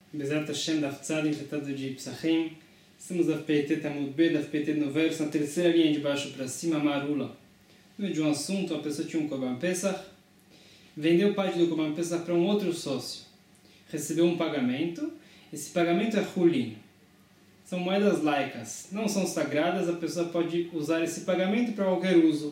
Bezerra Hashem da Tzadim, tratado de Psachim. Estamos da PT Tamud B, da PT no verso, na terceira linha de baixo para cima, Marula. No meio de um assunto, a pessoa tinha um Korban Pesach, vendeu parte do Korban Pesach para um outro sócio. Recebeu um pagamento, esse pagamento é Hulin. São moedas laicas, não são sagradas, a pessoa pode usar esse pagamento para qualquer uso.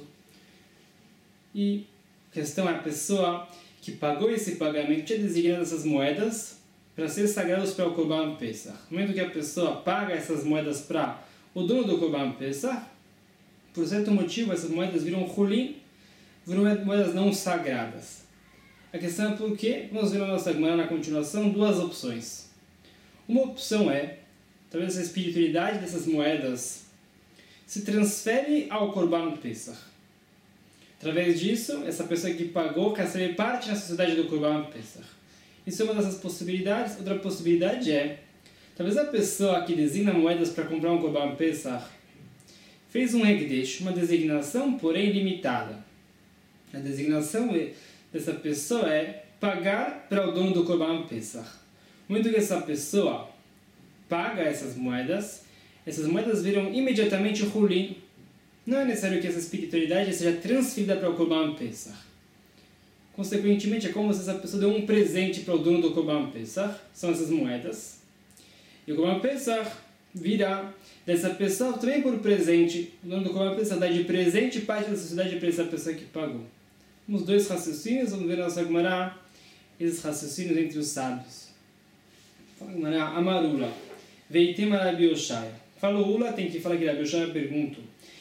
E a questão é a pessoa que pagou esse pagamento tinha designado essas moedas para ser sagradas para o Korban Pesach. No momento que a pessoa paga essas moedas para o dono do Korban Pesach, por certo motivo essas moedas viram Hulin, viram moedas não sagradas. A questão é por quê? Vamos ver na nossa Gemara na continuação duas opções. Uma opção é, talvez a espiritualidade dessas moedas se transfere ao Korban Pesach. Através disso, essa pessoa que pagou quer ser parte na sociedade do Korban Pesach. Isso é uma dessas possibilidades. Outra possibilidade é, talvez a pessoa que designa moedas para comprar um Korban Pesach fez um Hekdesh, uma designação, porém limitada. A designação dessa pessoa é pagar para o dono do Korban Pesach. No momento que essa pessoa paga essas moedas viram imediatamente Hulin. Não é necessário que essa espiritualidade seja transferida para o Korban Pesach. Consequentemente, é como se essa pessoa deu um presente para o dono do Korban Pesach, são essas moedas. E o Korban Pesach virá dessa pessoa também por presente. O dono do Korban Pesach dá de presente parte da sociedade para essa pessoa que pagou. Temos dois raciocínios, vamos ver na nossa Gemara esses raciocínios entre os sábios. Fala Gemara, Amarula, Veitem Rabi Oshaya. Fala Ula, tem que falar que Rabi Oshaya pergunta.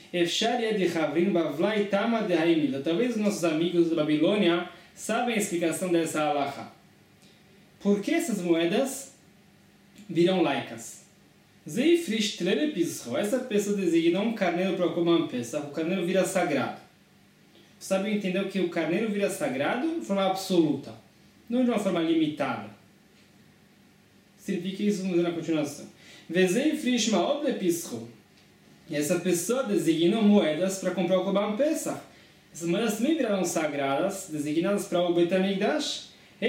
Talvez os nossos amigos da Babilônia sabem a explicação dessa halakha. Por que essas moedas viram laicas? Essa pessoa designou um carneiro para o Korban Pesach, o carneiro vira sagrado. O sábio entendeu que o carneiro vira sagrado de forma absoluta, não de uma forma limitada. Significa isso, vamos ver na continuação. E essa pessoa designou moedas para comprar o Korban Pesach. Essas moedas também viraram sagradas, designadas para o Beit HaMikdash.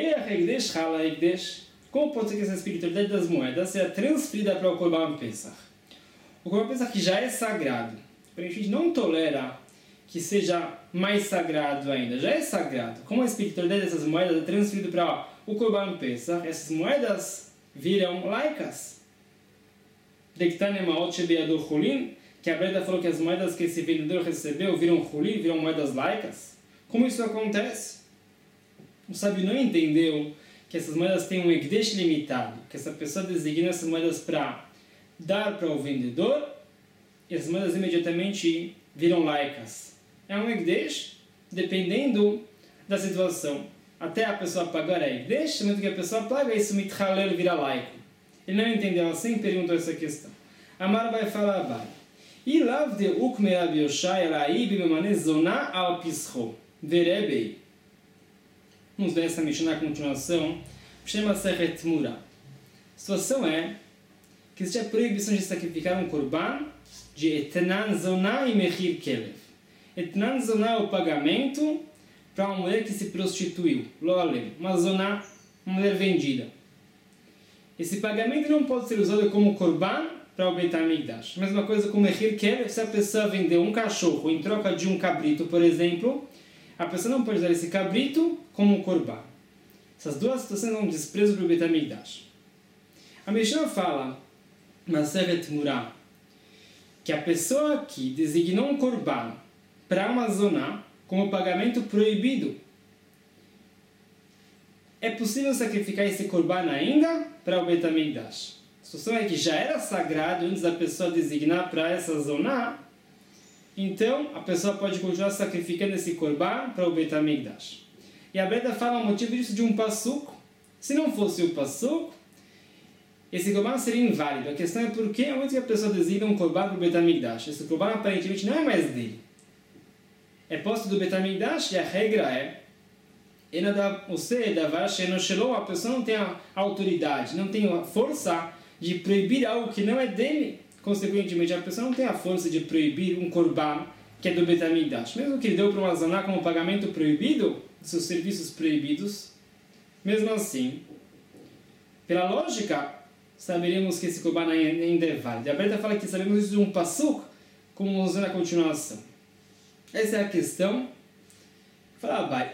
Como pode ser que essa espiritualidade das moedas seja transferida para o Korban Pesach? O Korban Pesach já é sagrado. Porém, a gente não tolera que seja mais sagrado ainda. Já é sagrado. Como a espiritualidade dessas moedas é transferida para o Korban Pesach, essas moedas viram laicas. Que a Breda falou que as moedas que esse vendedor recebeu viram Hulin, viram moedas laicas. Como isso acontece? O sábio não entendeu que essas moedas têm um Hekdesh limitado, que essa pessoa designa essas moedas para dar para o vendedor e as moedas imediatamente viram laicas. É um Hekdesh dependendo da situação. Até a pessoa pagar é Hekdesh, no momento que a pessoa paga, isso mitchalel vira laico. Ele não entendeu assim, perguntou essa questão. Amar vai falar vai. E lav de ukme Rabi Oshaya ra'i bimane zona al pischo verebei. Vamos ver essa Mishnah na continuação. Chama Sechet Mura. A situação é que existe a proibição de sacrificar um korban de etnan zona e mechir kelev. Etnan zona é o pagamento para uma mulher que se prostituiu. Lo alem. Uma zona, uma mulher vendida. Esse pagamento não pode ser usado como korban para o Beit HaMikdash. Mesma coisa com o Mechir Kelev, se a pessoa vendeu um cachorro em troca de um cabrito, por exemplo, a pessoa não pode usar esse cabrito como um korban. Essas duas situações são um desprezo para o Beit HaMikdash. A Mishnah fala, Maseret Murah, que a pessoa que designou um korban para uma zona como pagamento proibido, é possível sacrificar esse korban ainda para o Beit HaMikdash. A situação é que já era sagrado antes da pessoa designar para essa zona, então a pessoa pode continuar sacrificando esse korban para o Beit HaMikdash. E a Breda fala o motivo disso de um pasuk. Se não fosse o pasuk, esse korban seria inválido. A questão é porque antes que a pessoa designa um korban para o Beit HaMikdash, esse korban aparentemente não é mais dele. É posto do Beit HaMikdash e a regra é a pessoa não tem a autoridade, não tem a força de proibir algo que não é dele. Consequentemente, a pessoa não tem a força de proibir um korban que é do Beit HaMikdash. Mesmo que ele deu para uma zona como pagamento proibido, seus serviços proibidos, mesmo assim, Pela lógica, saberíamos que esse Korban ainda é válido. A Breta fala que sabemos isso de um pasuk, como vamos ver na continuação. Essa é a questão. Fala, vai.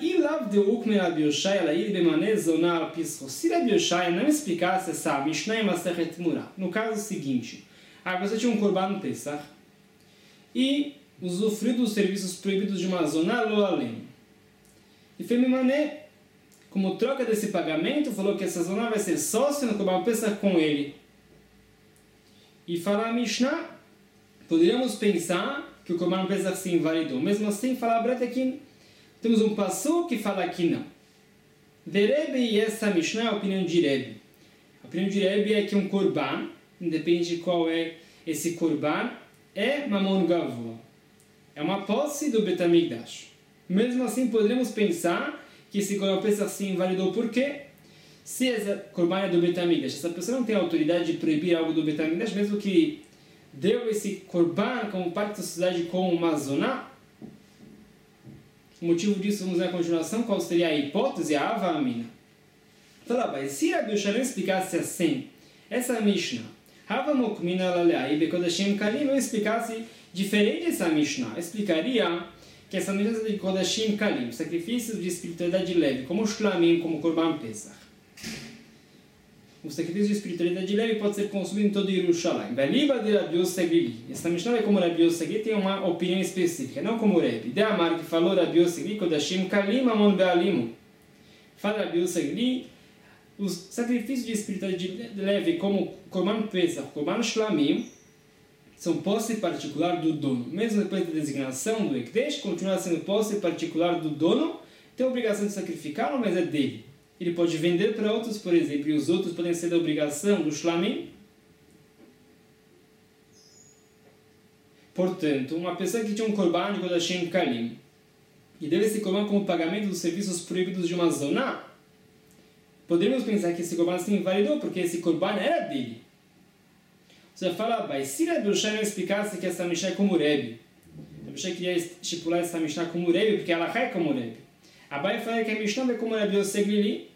Se Rabi Yoshai não explicasse essa Mishnah em Masechet Murah, no caso seguinte, a pessoa tinha um Korban no Pesach e usufruiu dos serviços proibidos de uma zona lo além. E foi Mimané, como troca desse pagamento, falou que essa zona vai ser sócia no Korban Pesach com ele. E fala a Mishnah, poderíamos pensar que o Korban Pesach se invalidou. Mesmo assim, fala a Breta que temos um passo que fala que não. De Rebbe, e essa Mishnah é a opinião de Rebbe. A opinião de Rebbe é que um Korban, independente de qual é esse Korban, é Mamon Gavua. É uma posse do Bet HaMikdash. Mesmo assim, poderíamos pensar que esse Korban Pesach se invalidou. Por quê? Se essa Korban é do Bet HaMikdash, essa pessoa não tem a autoridade de proibir algo do Bet HaMikdash, mesmo que deu esse Korban como parte da sociedade com uma zona. O motivo disso, vamos ver a continuação, qual seria a hipótese, a Ava Amina. Fala, mas se Rabi Yoshai não explicasse assim, essa Mishnah, Hava Mokmina Lalei Bekodashim Kalim, não explicasse diferente essa Mishnah, explicaria que essa Mishnah é de Kodashim Kalim, sacrifícios de espiritualidade leve, como Shlamim, como Korban Pesach. O sacrifício de espiritualidade leve pode ser consumido em todo Yerushalayim. Veliba de Rabi Yosef Glili. Essa Mishnah é como Rabi Yosef Glili, tem uma opinião específica, não como Rebbe. De Amar, que falou Rabi Yosef Glili, Kodashim Kalim Amon Bealimu. Fala Rabi Yosef Glili, os sacrifícios de espiritualidade leve, como Korban Pesach, Korban Shlamim, são posse particular do dono. Mesmo depois da designação do Ekdesh, continua sendo posse particular do dono, tem a obrigação de sacrificá-lo, mas é dele. Ele pode vender para outros, por exemplo, e os outros podem ser da obrigação do Shlamim. Portanto, uma pessoa que tinha um Korban de Kodashim Kalim e deu esse Korban como pagamento dos serviços proibidos de uma zona, poderíamos pensar que esse Korban se invalidou, porque esse Korban era dele. Você fala, mas se Rabi Yoshai não explicasse que essa Mishnah é como Rebbe, Rabi Yoshai queria estipular essa Mishnah como Rebbe, porque ela é como Rebbe. Abai fala que a Mishnah é como Rabi Yosef Glili,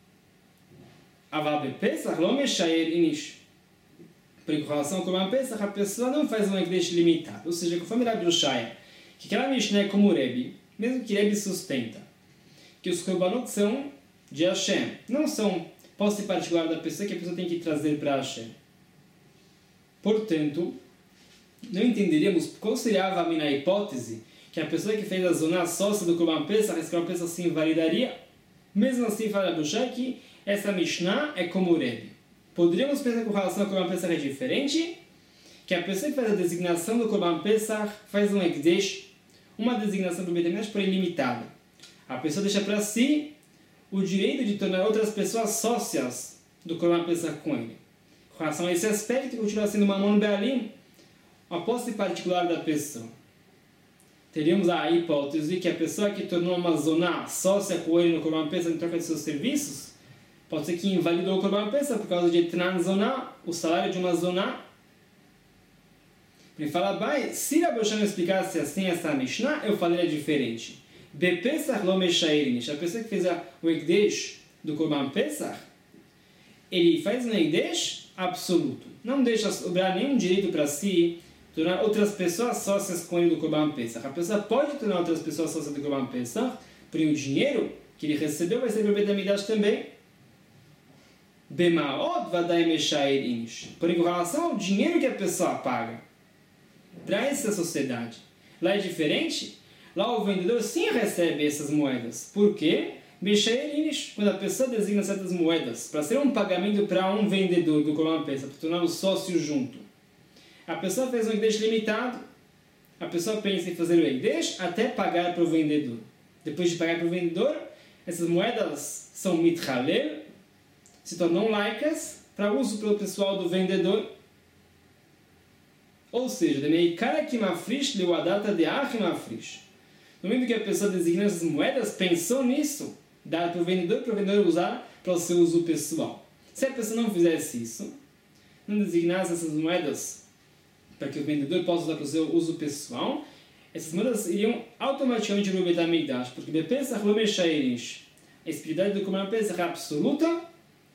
Aval Pesach lo meshayer inish. Porque com relação ao Korban Pesach, a pessoa não faz um Ekdesh limitado. Ou seja, conforme Rabi Yoshai, que aquela Mishnah é como Rebbe, mesmo que Rebbe sustenta que os Korbanot são de Hashem, não são posse particular da pessoa que a pessoa tem que trazer para Hashem. Portanto, não entenderíamos qual seria a Avamina, a hipótese que a pessoa que fez a zona sócia do Korban Pesach, esse Korban Pesach se invalidaria. Mesmo assim, fala Rabi Yoshai que essa Mishnah é como Rebbe. Poderíamos pensar com relação ao Korban Pesach é diferente, que a pessoa que faz a designação do Korban Pesach faz um Ekdesh, uma designação do Bet HaMikdash por ilimitada. A pessoa deixa para si o direito de tornar outras pessoas sócias do Korban Pesach com ele. Com relação a esse aspecto, continua sendo Mamon Bealim, uma posse particular da pessoa. Teríamos a hipótese que a pessoa que tornou uma zona sócia com ele no Korban Pesach em troca de seus serviços, pode ser que invalidou o Korban Pesach por causa de tranzona, o salário de uma zona. Ele fala, vai, se Rabi Yoshai não explicasse assim essa Mishnah, eu falaria diferente. Bepesach lo meshairinish. A pessoa que fez o Ekdesh do Korban Pesach, ele faz um Ekdesh absoluto. Não deixa sobrar nenhum direito para si, tornar outras pessoas sócias com ele do Korban Pesach. A pessoa pode tornar outras pessoas sócias do Korban Pesach, porém o dinheiro que ele recebeu vai ser para o Bet HaMikdash também. Bemaod vadai meshair inish. Porém, com relação ao dinheiro que a pessoa paga para essa sociedade, lá é diferente. Lá o vendedor sim recebe essas moedas. Por quê? Meshair inish, quando a pessoa designa certas moedas para ser um pagamento para um vendedor do Korban Pesach, para tornar o sócio junto. A pessoa fez um Ekdesh limitado, a pessoa pensa em fazer o Ekdesh até pagar para o vendedor. Depois de pagar para o vendedor, essas moedas são mitchalel, se tornam laicas para uso pelo pessoal do vendedor. Ou seja, de meikara ki mafrish leuadata de achi mafrish. No momento que a pessoa designou essas moedas, pensou nisso, dar para o vendedor usar para o seu uso pessoal. Se a pessoa não fizesse isso, não designasse essas moedas para que o vendedor possa usar para o seu uso pessoal, essas moedas iriam automaticamente para o Bet HaMikdash, porque Bepesach lo meshairish. A espiritualidade do Korban Pesach é absoluta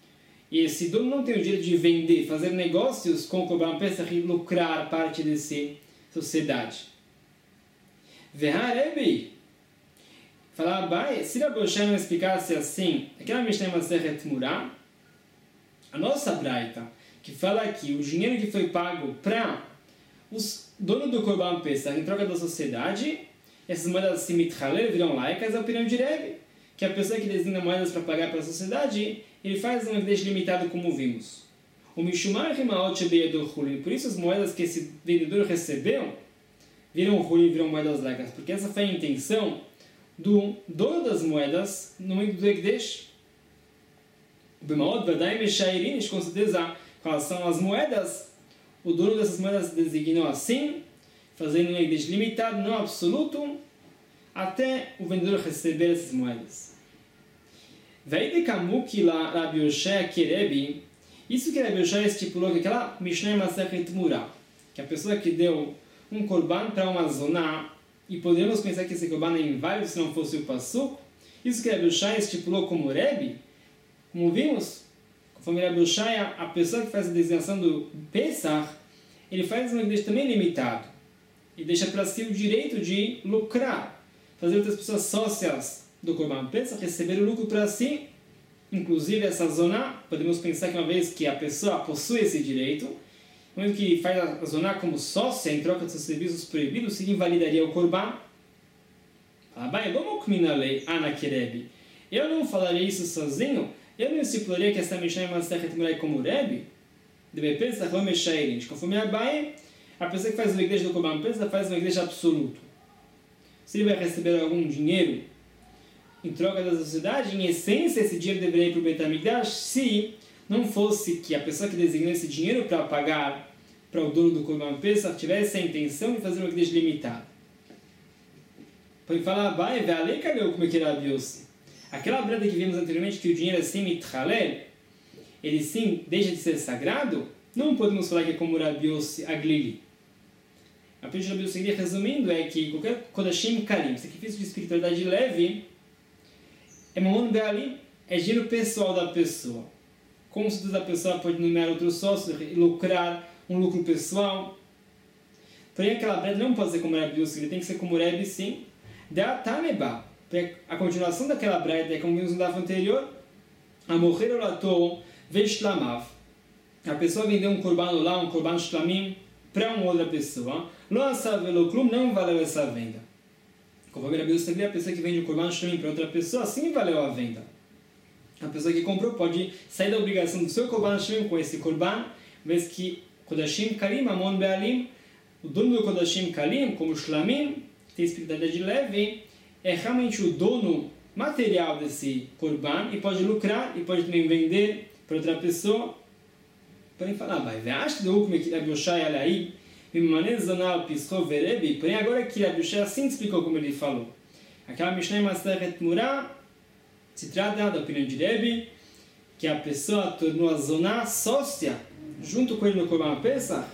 e esse dono não tem o direito de vender, fazer negócios com o Korban Pesach e lucrar parte dessa sociedade. Veharebi, falar Abai, se Rabi Yoshai não explicasse assim, aquela Mishnah Masechet Murá, a nossa braita, que fala que o dinheiro que foi pago para os donos do Korban Pesach em troca da sociedade, essas moedas se mitchaler, viram laicas, é a opinião de Rebbe, que a pessoa que designa moedas para pagar para a sociedade, ele faz um evidente limitado como vimos. O Mishumar Rimaot Shebeyador Hulin, por isso as moedas que esse vendedor recebeu, viram Hulin, viram moedas laicas, porque essa foi a intenção do dono das moedas no momento do Ekdesh. O Bemaot Vadai Meshairin, com certeza, com relação às moedas, o dono dessas moedas designou assim, fazendo um Ekdesh limitado, não absoluto, até o vendedor receber essas moedas. Veidekamuki la Rabi Yoshai Kerebi, isso que Rabi Yoshai estipulou que aquela Mishnah Masechet Murá, que a pessoa que deu um korban para uma zona, e poderíamos pensar que esse korban é inválido se não fosse o Pasuk, isso que Rabi Yoshai estipulou como Rebbe, como vimos, conforme Rabi Yoshai, a pessoa que faz a designação do Pesach, ele faz um Ekdesh também limitado, e deixa para si o direito de lucrar, fazer outras pessoas sócias do Korban Pesach receber o lucro para si, inclusive essa zona, podemos pensar que uma vez que a pessoa possui esse direito, no momento que faz a zona como sócia em troca de seus serviços proibidos, se invalidaria o Korban. Eu não falaria isso sozinho, eu não estipularia que essa Mishnah é Masechet Murá como Rebbe, deve pensar como Meshairin, conforme Abai, a pessoa que faz o igreja do Korban Pesach faz uma igreja absoluto. Se ele vai receber algum dinheiro em troca da sociedade, em essência esse dinheiro deveria ir para o Beit HaMikdash se não fosse que a pessoa que designou esse dinheiro para pagar para o dono do Korban Pesach tivesse a intenção de fazer uma igreja limitada. Pode falar, vai, velho, cadê como é que era Rabi? Aquela breda que vimos anteriormente que o dinheiro é sem mitchalel, ele sim deixa de ser sagrado, não podemos falar que é como Rabi Yossi Aglili. A opinião de Rabi Yossi Aglili, resumindo, é que qualquer Kodashim Karim, sacrifício de espiritualidade leve, é Mamon Be'alim, é dinheiro pessoal da pessoa. Com certeza a pessoa pode nomear outro sócio e lucrar um lucro pessoal. Porém, aquela breda não pode ser como Rabi Yossi, ele tem que ser como Rebbe, sim. De'atameba, a continuação daquela breda é como vimos no daf anterior, a morrer o lato veshlamav. A pessoa vendeu um korban lá, um korban shlamim, para uma outra pessoa. Não valeu essa venda. Conforme Rabi Yossi, a pessoa que vende o korban shlamim para outra pessoa, sim valeu a venda. A pessoa que comprou pode sair da obrigação do seu korban shlamim com esse korban, vez que Kodashim Kalim, Amon Be'alim, o dono do Kodashim Kalim, como shlamim, tem espiritualidade leve, é realmente o dono material desse korban e pode lucrar e pode também vender para outra pessoa. Porém, falar, vai, veaste do como que Rabi Yoshai aí, me maneira zonal piscou verebi. Porém, agora que Rabi Yoshai assim explicou como ele falou. Aquela Mishnah Masechet Murá se trata da opinião de Rebbe, que a pessoa tornou a zona sócia junto com ele no Korban Pesach.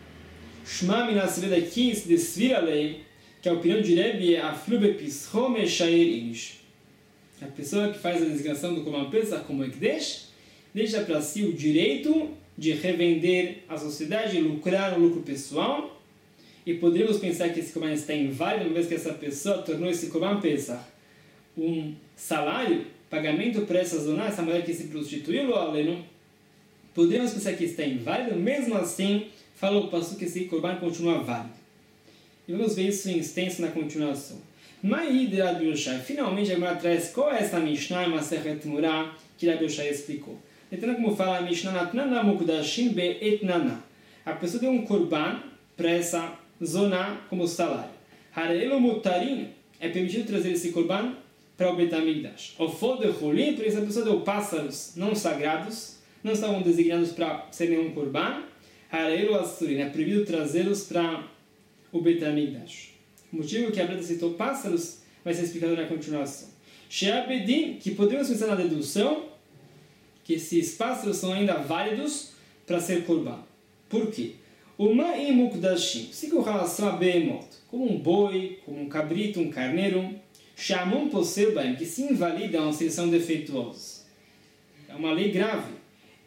Shma minasveda aqui se desvira a lei, que a opinião de Rebbe é a flube piscou meshair inish. A pessoa que faz a designação do Korban Pesach como Ekdesh, deixa para si o direito de revender a sociedade e lucrar um lucro pessoal. E poderíamos pensar que esse Korban está inválido, uma vez que essa pessoa tornou esse Korban Pesach um salário, pagamento para essa zona, essa mulher que se prostituiu, aleno. Poderíamos pensar que está inválido, mesmo assim, falou o Pasuk que esse Korban continua válido. E vamos ver isso em extenso na continuação. Maí de Rabi Yoshai. Finalmente, agora traz qual é essa Mishnah, Masechet Murá, que Rabi Yoshai explicou. Então, como fala a Mishnah, Natnana Mukdashim Be'etnana. A pessoa deu um korban para essa zona como salário. Harelo Mutarin, é permitido trazer esse korban para o Beit HaMikdash. O Fode Cholim, por isso a pessoa deu pássaros não sagrados, não estavam designados para ser nenhum korban. Harelo Asurin, é proibido trazê-los para o Beit HaMikdash. O motivo que a Breda citou pássaros vai ser explicado na continuação. Sheabedin, que podemos pensar na dedução que esses pássaros são ainda válidos para ser korban. Por quê? Uma imukdashim, se com relação a behemoth, como um boi, como um cabrito, um carneiro, chamam posel baem, que se invalidam se eles são defeituosos. É uma lei grave.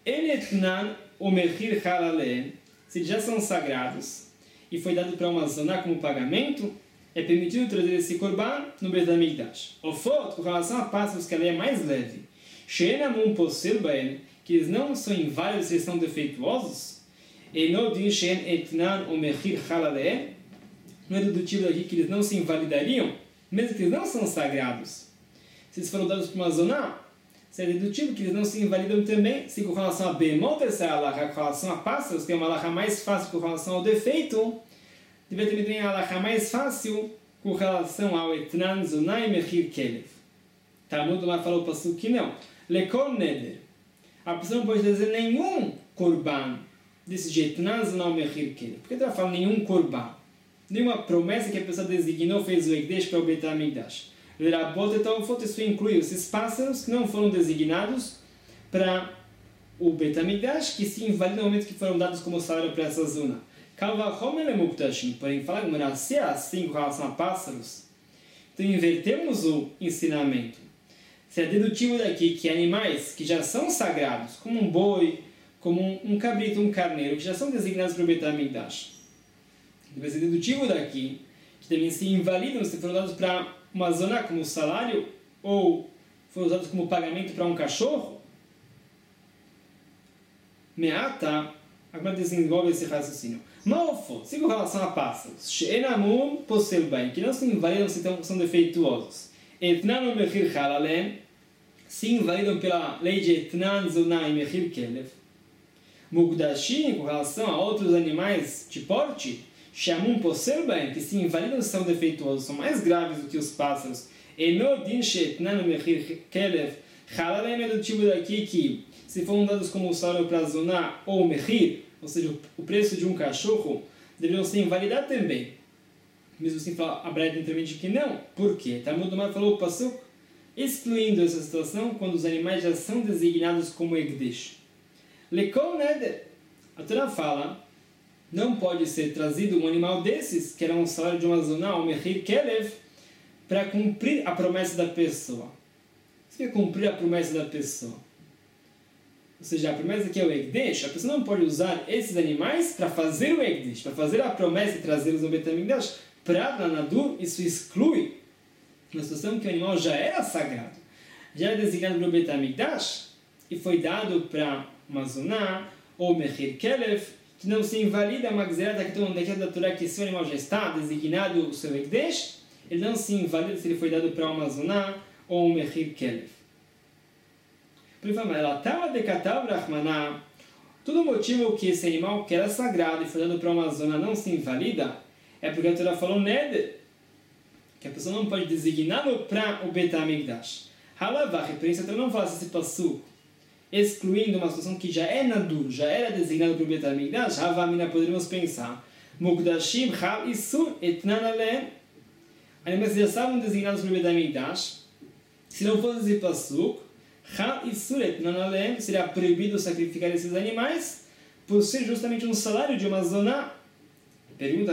Enetnan o mechir halalen, se já são sagrados e foi dado para uma zona como pagamento, é permitido trazer esse korban no Beit HaMikdash. O foto, com relação a pássaros, que a lei é mais leve, she'enamun posel baen, que eles não são inválidos, eles são defeituosos, e no din she'en etnan o mechir halalen, não é dedutivo daqui que eles não se invalidariam, mesmo que eles não são sagrados. Se eles foram dados para uma zona, se é dedutivo que eles não se invalidam também, se com relação a Behemoth, essa halakha, com relação a pássaros, que é uma halakha mais fácil com relação ao defeito, deve ter também a halakha mais fácil com relação ao etnan, zonai, mechir, kelev. Talmud Lomar falou para o pasuk que não. Lekol neder. A pessoa não pode trazer nenhum korban desse de etnan, zonai, mechir, kelev. Por que ele fala nenhum korban? Nenhuma promessa que a pessoa designou, fez o Ekdesh para o Beit HaMikdash. Isso inclui esses pássaros que não foram designados para o Beit HaMikdash, que se invalidam no momento que foram dados como salário para essa zona. Porém, falar que se é assim com relação a pássaros, então invertemos o ensinamento. Se é dedutivo daqui que animais que já são sagrados, como um boi, como um cabrito, um carneiro, que já são designados para o Beit HaMikdash, deve ser dedutivo daqui que também se invalidam se foram dados para uma zona como salário ou foram usados como pagamento para um cachorro. Meata, agora desenvolve esse raciocínio. Malfo, se com relação a pássaros, she'enamum posel bain, que não se invalidam se são defeituosos. Etnan o mechir halalen, se invalidam pela lei de etnan, zonai, mechir kelev. Mugdashim, com relação a outros animais de porte, she'amum posel bain, que se invalidam se são defeituosos, são mais graves do que os pássaros. Enodin she'etnan o mechir kelev, halalen é do tipo daqui que, se foram dados como salário para zonar ou mechir, ou seja, o preço de um cachorro, deveriam ser invalidados também. Mesmo assim, a Braita intermente que não. Por quê? Talmud Lomar falou o pasuk, excluindo essa situação quando os animais já são designados como Ekdesh. Lekol neder. A Torá fala, não pode ser trazido um animal desses, que era um salário de uma zona, ou mechir kelev, para cumprir a promessa da pessoa. O que é cumprir a promessa da pessoa? Ou seja, a promessa que é o Ekdesh, a pessoa não pode usar esses animais para fazer o Ekdesh, para fazer a promessa e trazê-los no Beit HaMikdash. Para Nadur, isso exclui uma situação que o animal já era sagrado, já era designado para o Beit HaMikdash e foi dado para uma zoná ou mechir kelev, que não se invalida uma gzerá da Torá que se o animal já está designado o seu Ekdesh, ele não se invalida se ele foi dado para uma zoná ou um mechir kelev. Por isso, ela estava decatava Brahmaná. Todo o motivo que esse animal que era sagrado e foi dado para uma zona não se invalida é porque a Torá falou neder, que a pessoa não pode designá-lo para o Beit HaMikdash. Halavach, por isso a Torá não fala esse passuco, excluindo uma situação que já é nadur, já era designado para o Beit HaMikdash. Havamina, poderíamos pensar, Mukdashim, Hal, Isur, Etnan Alen. Animais que já estavam designados para o Beit HaMikdash. Se não fosse esse passuco, Hal e Suret Nanalem, seria proibido sacrificar esses animais por ser justamente um salário de uma zona. Pergunta,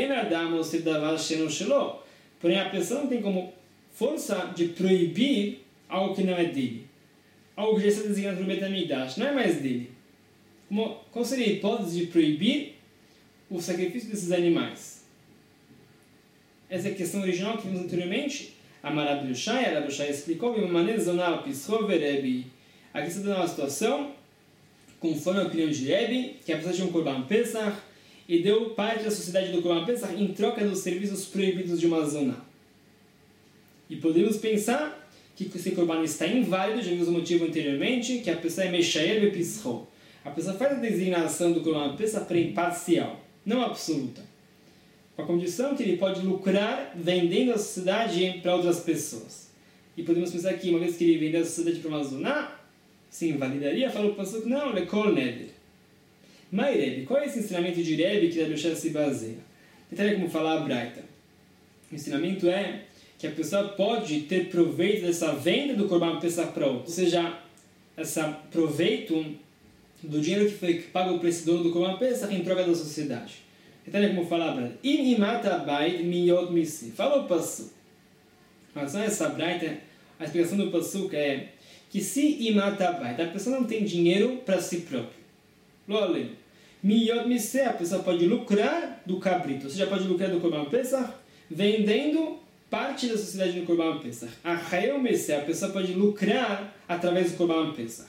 porém a pessoa não tem como força de proibir algo que não é dele. Algo que já está designado para o Beit HaMikdash, não é mais dele. Qual seria a hipótese de proibir o sacrifício desses animais? Essa é a questão original que vimos anteriormente. A Rabi Yoshai explicou de uma maneira zonal, Pisrov Rebbe. Aqui está dando uma situação, conforme a opinião de Rebbe, que a pessoa tinha um Korban Pesach e deu parte da sociedade do Korban Pesach em troca dos serviços proibidos de uma zona. E podemos pensar que esse Korban está inválido, já vimos o motivo anteriormente, que a pessoa é Meshaer Pisrov. A pessoa faz a designação do Korban Pesach para imparcial, não absoluta. Com a condição que ele pode lucrar vendendo a sociedade para outras pessoas. E podemos pensar que uma vez que ele vendeu a sociedade para uma zona, se invalidaria, falou para o pasuk, não, lekol neder. Mas Rebbe, qual é esse ensinamento de Rebbe que Rabi Yoshai se baseia? Tentar como falar a Braita. O ensinamento é que a pessoa pode ter proveito dessa venda do Korban Pesach para outro. Ou seja, esse proveito do dinheiro que foi pago para esse dono do Korban Pesach em troca da sociedade. Então, como falar, im imata bait miyot misi. Falou o pasuk. Mas essa braita, a explicação do pasuk é que se imatabai, a pessoa não tem dinheiro para si próprio. Lolem. Miyot mise, a pessoa pode lucrar do cabrito, ou seja, pode lucrar do Korban Pesach, vendendo parte da sociedade do Korban Pesach. Achayeu mise, a pessoa pode lucrar através do Korban Pesach.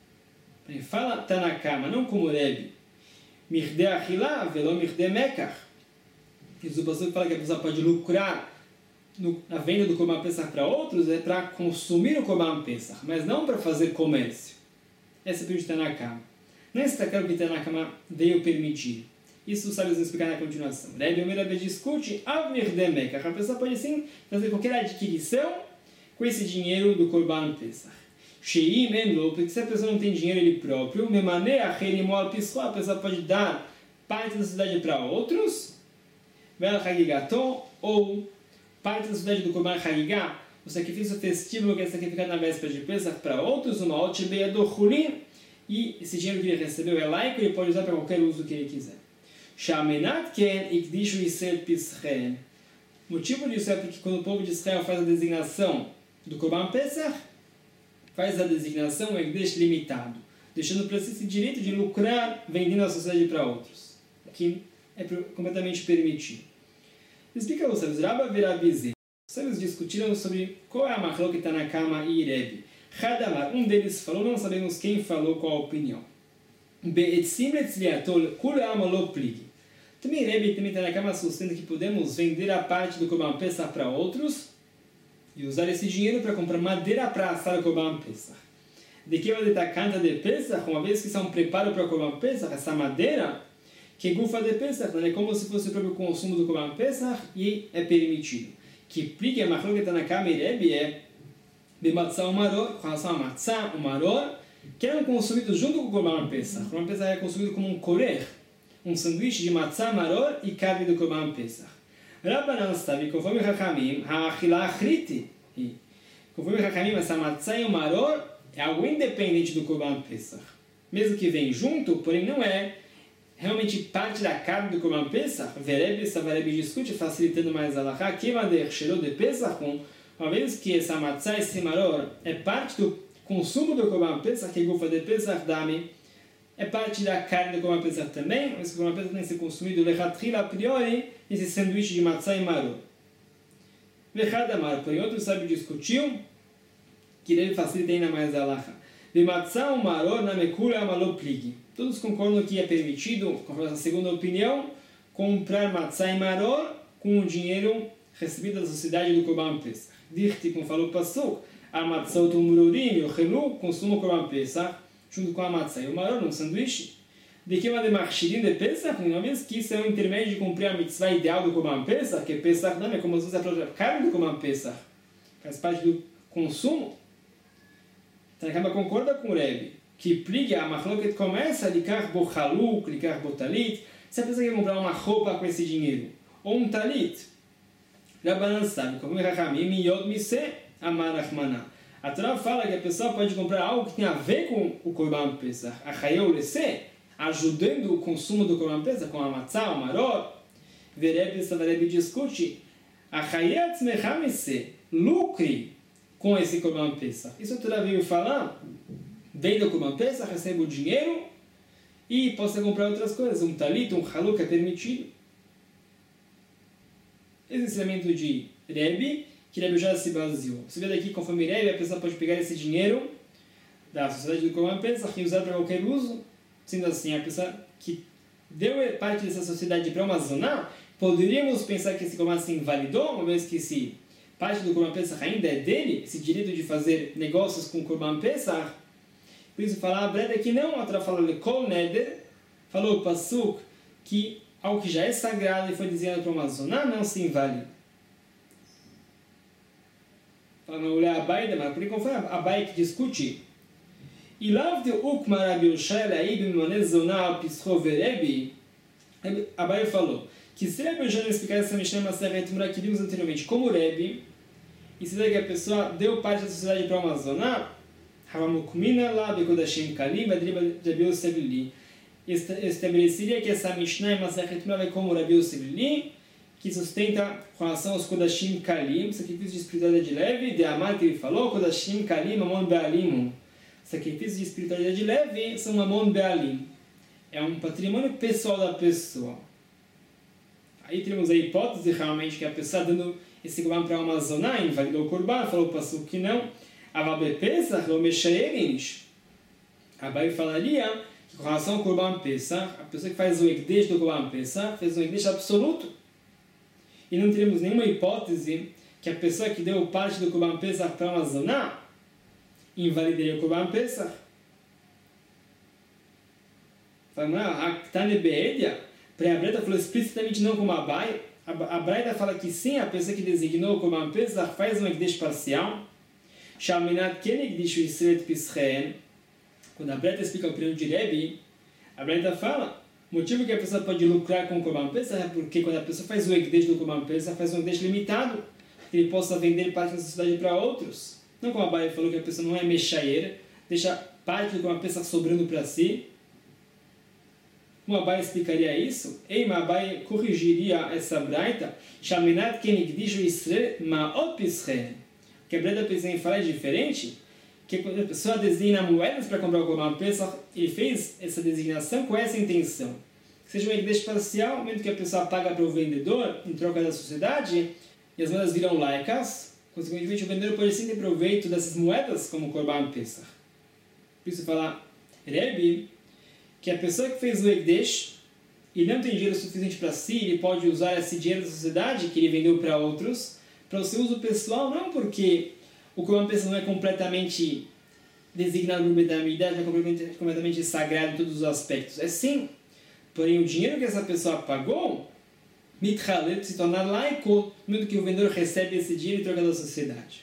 Ele fala Tanakama, não como Rebbe. Mirdei achilá, velo mirdei mekach. O pastor fala que a pessoa pode lucrar na venda do Korban Pesach para outros, é para consumir o Korban Pesach, mas não para fazer comércio. Esse é o período de Tanakama. Não está claro que Tanakama veio permitir. Isso os sábios vão explicar na continuação. Rebbe Omer discute a mirdei mekach. A pessoa pode sim fazer qualquer adquisição com esse dinheiro do Korban Pesach. Sheim enlo, porque se a pessoa não tem dinheiro ele próprio, memaneia cherimol pisco, a pessoa pode dar parte da sociedade para outros, vel hagigaton, ou parte da sociedade do Korban Hagigá, o sacrifício festivo que é sacrificado na véspera de Pesach para outros, uma otbeia do chulin, e esse dinheiro que ele recebeu é laico, ele pode usar para qualquer uso que ele quiser. Shamenat ken ikdishu Yisrael pischem. O motivo disso é porque quando o povo de Israel faz a designação do Korban Pesach, faz a designação Ekdesh limitado, deixando para si esse direito de lucrar vendendo a sociedade para outros, que é completamente permitido. Explica os sábios, Rabba Verabize. Os sábios discutiram sobre qual é a machlok Tanakama e Rebbe. Hadamar, um deles falou, não sabemos quem falou, qual a opinião. Be'etzim letzliatol kulam lo plig. Também Rebbe e também Tanakama sustenta que podemos vender a parte do Korban Pesach para outros e usar esse dinheiro para comprar madeira para assar o Korban Pesach. De que vai detar canta de Pesach, uma vez que são preparo para o Korban Pesach, essa madeira, que gufa de Pesach, é como se fosse o próprio consumo do Korban Pesach e é permitido. Que plique a machlok Tanakama e Rebbe é Bematzah o maror, com relação a matzah, o maror, que eram consumidos junto com o Korban Pesach. O Korban Pesach é consumido como um korer, um sanduíche de matzah, maror e carne do Korban Pesach. Rabbanan sabe, conforme Chachamim, ha'achila achriti. Conforme Chachamim, essa matzah e o maror é algo independente do Korban Pesach. Mesmo que vem junto, porém não é realmente parte da carne do Korban Pesach. Verebe, Savarebe discute, facilitando mais a halakha, Kivader, Shelo de Pesach, uma vez que essa matzah e esse maror é parte do consumo do Korban Pesach, que gufa de Pesach dami, é parte da carne do Korban Pesach também, mas o Korban Pesach tem que ser consumido lechatrila a priori, esse sanduíche de matzah e maror. Vechadamar, porém outro sábio discutiu, que deve facilitar ainda mais a halakha. Matzah o maror na mekura amalo plig. Todos concordam que é permitido, conforme a segunda opinião, comprar matzah e maror com o dinheiro recebido da sociedade do Korban Pesach. Dirti, como falou o Pasuk, a matzot umururim e o chelu consumam o Korban Pesach, junto com a matzah e o maror, um sanduíche. De que uma de marchirim de Pesach, uma vez que isso é um intermédio de cumprir a mitzvah ideal do Korban Pesach, que Pesach não é como se fosse a própria carne do Korban Pesach, faz parte do consumo. Então, a Rambam concorda com o Rebbe, que pliga a machloket começa a ligar bo haluk, ligar bo talit, se a pessoa quer comprar uma roupa com esse dinheiro, ou um talit. Rabbanan sabe, como Chachamim, Miyot mise amar Rahmaná. A Torá fala que a pessoa pode comprar algo que tem a ver com o Korban Pesach, achayeu lese, ajudando o consumo do Korban Pesach, com a matzah, o maror. Verebe Savarebe discute, achayet mechamise, lucre com esse Korban Pesach. Isso a Torá veio falar, venda o Korban Pesach, recebe o dinheiro e possa comprar outras coisas, um talit, um haluk é permitido. Esse ensinamento de Rebbe, que Rebbe já se baseou. Você vê daqui, conforme Rebbe, a pessoa pode pegar esse dinheiro da sociedade do Korban Pesach e usar para qualquer uso. Sendo assim, a pessoa que deu parte dessa sociedade para uma zona, poderíamos pensar que esse Korban se invalidou, uma vez que se parte do Korban Pesach ainda é dele, esse direito de fazer negócios com o Korban Pesach. Por isso, falar a Breda que não, a outra fala Lekol Neder, falou o Pasuk que algo que já é sagrado e foi desenhado para uma zona, não se invalida. Fala na olhar Abai, mas por enquanto foi Abai que discute. E lá de Ukmar Rabi Yoshai Laib Mimane Zona Pischo Verebi, Abai falou que se Rebbe Yoshai explicar essa Mishnah Maseret Mura que vimos anteriormente como Rebbe, e se der que a pessoa deu parte da sociedade para uma zona, Havamukmina lá Bekodashim Kalim Adriba Rabi Yosef Li, estabeleceria que essa Mishnah Maseret Mura vai como Rabi Yosef Li, que sustenta com relação aos Kodashim Kalim, sacrifício de espiritualidade leve, de Amar que ele falou, Kodashim Kalim, Mamon Bealim. Sacrifício de espiritualidade leve são Mamon Bealim. É um patrimônio pessoal da pessoa. Aí temos a hipótese realmente que a pessoa dando esse Korban para uma zona, invalidou o Korban, falou para o que não, Avabe Pesach, ou Meshaerinish. Abai falaria que com relação ao Korban Pesach, a pessoa que faz o Ekdesh do Korban Pesach fez um Ekdesh absoluto. E não teremos nenhuma hipótese que a pessoa que deu parte do Korban Pesach para uma zona invalidaria o Korban Pesach. Tane Beedia, a Breta falou explicitamente não como a Abai. A Breta fala que sim, a pessoa que designou o Korban Pesach faz um Ekdesh parcial. Shaminat Kenegdish Yisret Pisren. Quando a Breta explica a opinião de Rebbe, a Breta fala o motivo que a pessoa pode lucrar com o Korban Pesach é porque quando a pessoa faz o Ekdesh do Korban Pesach, faz um Ekdesh limitado, que ele possa vender parte da sociedade para outros. Não como a Abai falou que a pessoa não é Meshaer, deixa parte do Korban Pesach sobrando para si. Como a Abai explicaria isso? Eima Abai corrigiria essa Breta, Shaminat Kenegdish Yisrael Ma'ot Pisren. O que a Breta pensa em falar é diferente, que quando a pessoa designa moedas para comprar o Korban Pesach, ele fez essa designação com essa intenção. Seja um Ekdesh parcial, mesmo que a pessoa paga para o vendedor em troca da sociedade, e as moedas viram laicas, consequentemente o vendedor pode sim ter proveito dessas moedas como Korban Pesach. Por isso fala Rebbe, que a pessoa que fez o Ekdesh e não tem dinheiro suficiente para si, ele pode usar esse dinheiro da sociedade que ele vendeu para outros, para o seu uso pessoal, não porque o Korban Pesach não é completamente designado por Betamidá, não é completamente sagrado em todos os aspectos. É sim, porém o dinheiro que essa pessoa pagou, mitchalet, se torna laico, mesmo que o vendedor recebe esse dinheiro em troca da sociedade.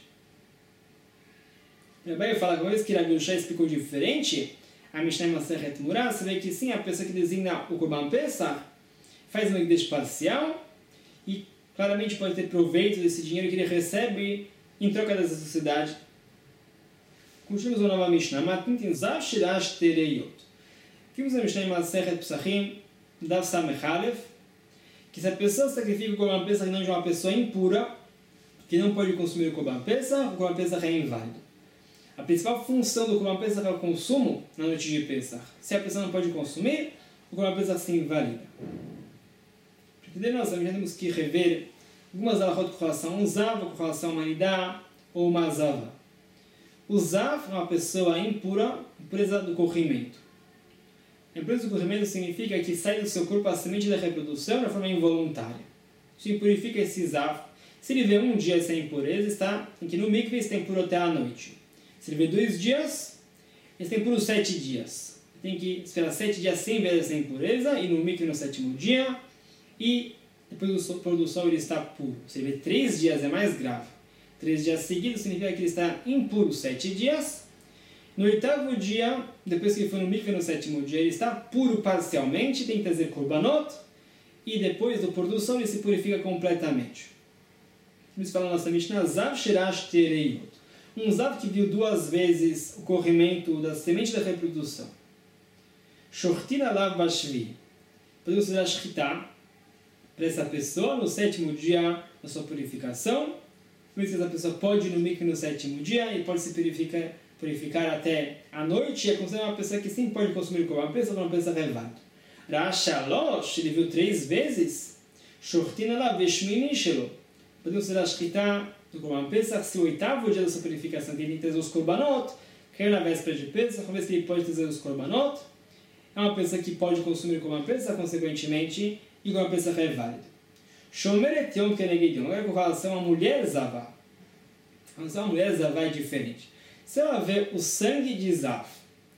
Rabbi fala, uma vez que Rabi Ushai explicou diferente, a Mishnah Masechet Murah, você vê que sim, a pessoa que designa o Korban Pesach faz um Ekdesh parcial e claramente pode ter proveito desse dinheiro que ele recebe em troca dessa sociedade. Continuamos a nova Mishnah. Matintin Zav Shirash Tereyot. Vimos a Mishnah em Masechet Pesachim, Dav Samech Aleph, que se a pessoa sacrifica o Korban Pesach não de uma pessoa impura, que não pode consumir o Korban Pesach, o Korban Pesach é inválido. A principal função do Korban Pesach é o consumo na noite de Pesach. Se a pessoa não pode consumir, o Korban Pesach se invalida. Para entender nós temos que rever algumas alahot com relação a um zav, com relação a uma nidá ou uma zava. O zav é uma pessoa impura, impureza do corrimento. A impureza do corrimento significa que sai do seu corpo a semente da reprodução de forma involuntária. Isso impurifica esse zav. Se ele vê um dia essa impureza, tem que ir no mikve está impuro até a noite. Se ele vê 2 dias, ele está impuro 7 dias. Tem que esperar 7 dias sem ver essa impureza, ir no mikve no 7º dia e depois do pôr do sol ele está puro. Se ele vê 3 dias é mais grave. 3 dias seguidos significa que ele está impuro 7 dias. No 8º dia, depois que ele foi no mikve no 7º dia, ele está puro parcialmente, tem que trazer korbanot. E depois do pôr do sol ele se purifica completamente. Por isso fala na nossa Mishnah, Zav Shirash Tereyot. Um Zav que viu 2 vezes o corrimento da semente da reprodução. Shortin Alav Bashvi. Podemos fazer a Shchita para essa pessoa no 7º dia da sua purificação. Por isso essa pessoa pode ir no mikve no 7º dia e pode se purificar até a noite. E é considerada uma pessoa que sim pode consumir o Korban Pesach, uma pessoa relevante. Rashalosh, ele viu 3 vezes. Shortin Alav Veshmini Shelo. Podemos fazer a Shchita do Korban Pesach, se o 8º dia da sua purificação tem que trazer os korbanot, quer na véspera de Pesach, uma vez que ele pode trazer os korbanot, é uma pessoa que pode consumir o Korban Pesach, consequentemente, e o Korban Pesach é válido. Shomeret Yom Keneged Yom. Agora com relação a mulher Zavá. Com relação a mulher Zavá é diferente. Se ela vê o sangue de Zav,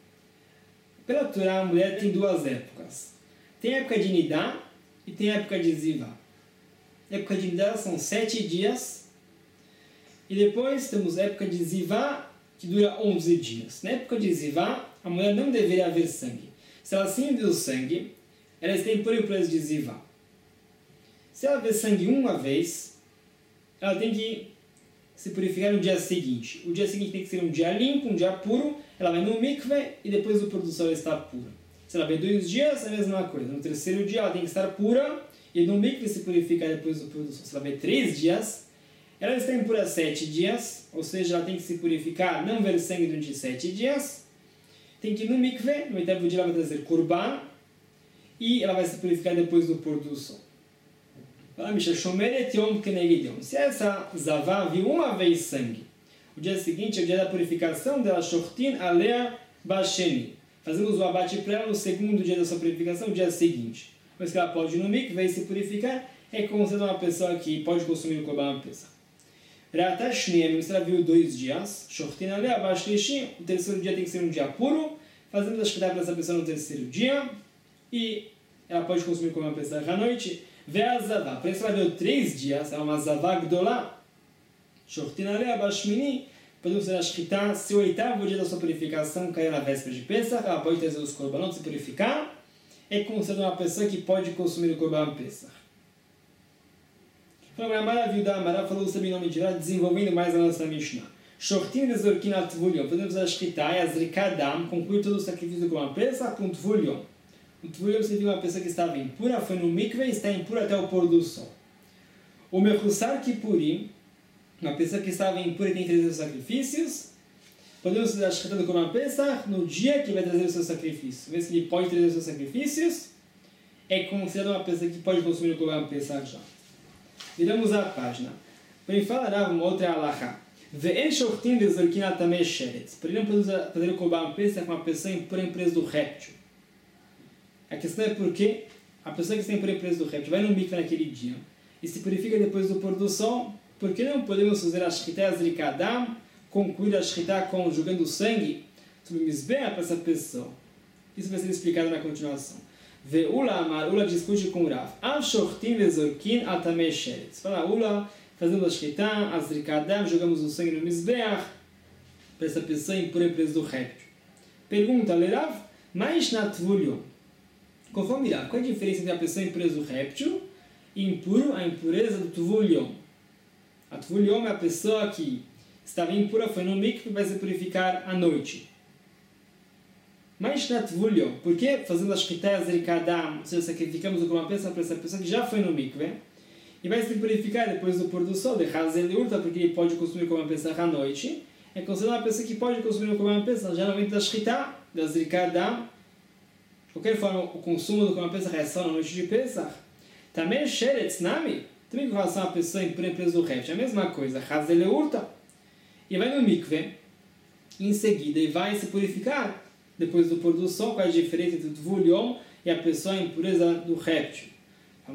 pela Torá a mulher tem 2 épocas. Tem a época de Nidá e tem a época de Zivá. A época de Nidá são 7 dias. E depois temos a época de Zivá, que dura 11 dias. Na época de Zivá, a mulher não deveria haver sangue. Se ela sim viu sangue, ela está impura e impureza de Zivá. Se ela vê sangue uma vez, ela tem que se purificar no dia seguinte. O dia seguinte tem que ser um dia limpo, um dia puro. Ela vai no mikve e depois do pôr do sol ela está pura. Se ela vê 2 dias, é a mesma coisa. No 3º dia ela tem que estar pura e no mikve se purificar depois do pôr do sol, se ela ver 3 dias, ela está impura 7 dias, ou seja, ela tem que se purificar, não ver sangue durante 7 dias, tem que ir no mikve, no oitavo dia ela vai trazer korban, e ela vai se purificar depois do pôr do sol. Se essa zavá viu uma vez sangue, o dia seguinte é o dia da purificação dela, shortin alea basheni. Fazemos o abate para ela no segundo dia da sua purificação, o dia seguinte. Mas que ela pode ir no mikve e se purificar, é considerada uma pessoa que pode consumir o korban pesach. Reata shneim, se ela viu 2 dias, shortin alea bashlishi, o terceiro dia tem que ser um dia puro, fazemos a shkita para essa pessoa no terceiro dia, e ela pode consumir o korban pesach à noite. Ve'azavá, por isso ela deu 3 dias, é uma zavá gdolá. Shortin alea bashmini, podemos fazer a shkita, se o oitavo dia da sua purificação caiu na véspera de Pesach, ela pode trazer os korbanot, se purificar, é considerada uma pessoa que pode consumir o korban Pesach. Então, a Amara viu da Amara, falou sobre o nome de Deus, desenvolvendo mais a nossa Mishnah. Shortin vezorkin al tvulion, podemos fazer a shkita, e azrikadam, concluir todo o sacrifício do korban Pesach com tvulion. O tvulion significa uma pessoa que estava impura, foi no mikve e está impura até o pôr do sol. O mechussar kippurim, uma pessoa que estava impura e tem que trazer os sacrifícios, podemos fazer a shkita do korban pesach no dia que vai trazer os seus sacrifícios. Vê se ele pode trazer os seus sacrifícios, é considerado uma pessoa que pode consumir o korban pesach já. Viramos a página. Ele fala uma outra halakha. Ve'en shortin vezorkin al tamei sheretz. Por ele não podemos fazer o korban pesach com uma pessoa impura em preso do réptil. A questão é porque a pessoa que está impura em preso do réptil vai no mikve naquele dia e se purifica depois do pôr do sol. Por que não podemos fazer a shkita azrikadam, concluir a shkita jogando sangue sobre o mizbeach para essa pessoa? Isso vai ser explicado na continuação. Ve'ula amar, Ula discute com Rav. Al shortin vezorkin al tamei sheretz. Fala, Ula, fazemos a shkita azrikadam, jogamos o sangue no mizbeach para essa pessoa impura em preso do réptil. Pergunta, Rav, mais na tvulion. Conforme Rav, qual é a diferença entre a pessoa impura do réptil e impuro a impureza do tvulion? A tvulion é a pessoa que estava impura, foi no mikve e vai se purificar à noite. Mas na tvulion, por que fazendo as shkita azrikadam, se sacrificamos o korban pesach para essa pessoa que já foi no mikve e vai se purificar depois do pôr do sol, de hazel urta, porque ele pode consumir o korban pesach à noite, é considerada uma pessoa que pode consumir o korban pesach geralmente da shkita, da azrikadam. De qualquer forma, o consumo do korban pesach é só na noite de Pesach. Também sheretz nami, também com relação à pessoa em preso do réptil, é a mesma coisa, hazel urta. E vai no mikve, em seguida, e vai se purificar depois do pôr do sol. Qual é a diferença entre o tvulion e a pessoa em pureza do réptil? A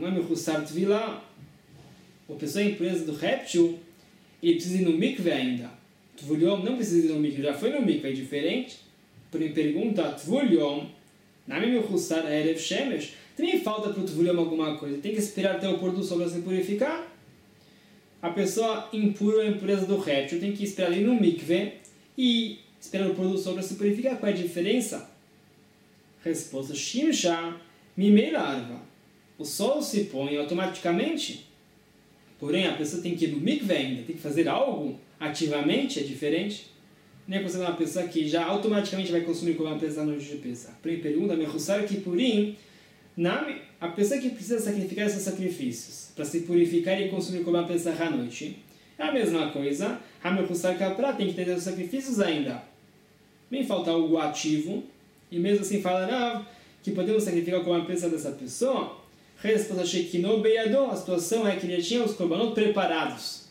pessoa em pureza do réptil, ele precisa ir no mikve ainda. O tvulion não precisa ir no mikve, já foi no mikve, é diferente. Porém, pergunta, tvulion, nami mechussar erev shemesh, também falta para o tvulion alguma coisa, tem que esperar até o pôr do sol para se purificar. A pessoa impura ou impureza do réptil tem que esperar ali no mikve e esperar o pôr do sol para se purificar. Qual é a diferença? Resposta: Shimsha mimei larva. O sol se põe automaticamente, porém a pessoa tem que ir no mikve ainda, tem que fazer algo ativamente, é diferente. Nem é considerada uma pessoa que já automaticamente vai consumir como uma pessoa na noite de Pesach. Pergunta: Mechussar Kippurim, a pessoa que precisa sacrificar seus sacrifícios para se purificar e consumir como uma pessoa à noite, é a mesma coisa. A Mechussar Kapra tem que ter os sacrifícios ainda. Nem falta algo ativo, e mesmo assim fala que podemos sacrificar como uma pessoa dessa pessoa. Resposta: Shekino Beyado, a situação é que ele tinha os korbanot preparados.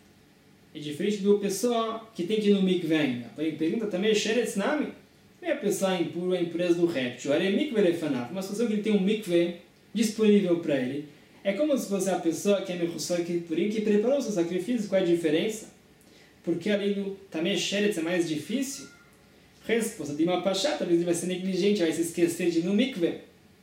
É diferente de uma pessoa que tem que ir no mikve ainda. Pergunta também: Sheretz Nami? É a pessoa impura, a impureza do réptil. Uma situação que ele tem um mikve disponível para ele. É como se fosse a pessoa que é mechussar kippurim, que preparou seus sacrifícios. Qual é a diferença? Porque ali do também Sheretz é mais difícil. Resposta: de uma pachá, talvez ele vai ser negligente, vai se esquecer de ir no mikve.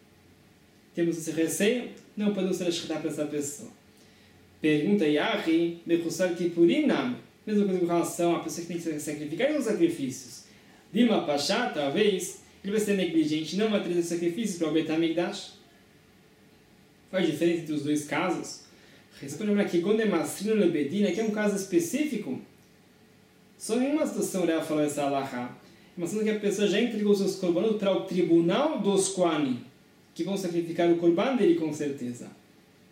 Temos esse receio? Não podemos ser escritar para essa pessoa. Pergunta: Yahi, mechussar kippurim nami? Mesma coisa com relação à pessoa que tem que sacrificar os sacrifícios. Dilma Pachá, talvez, ele vai ser negligente, não vai trazer sacrifícios para o Beit HaMikdash. Qual a diferença entre os dois casos? Responde aqui: Gondemastrino Lebedina, que é um caso específico. Só em uma situação Rea falou essa alahá. Uma situação que a pessoa já entregou seus korbanot para o tribunal dos Kohanim, que vão sacrificar o korban dele com certeza.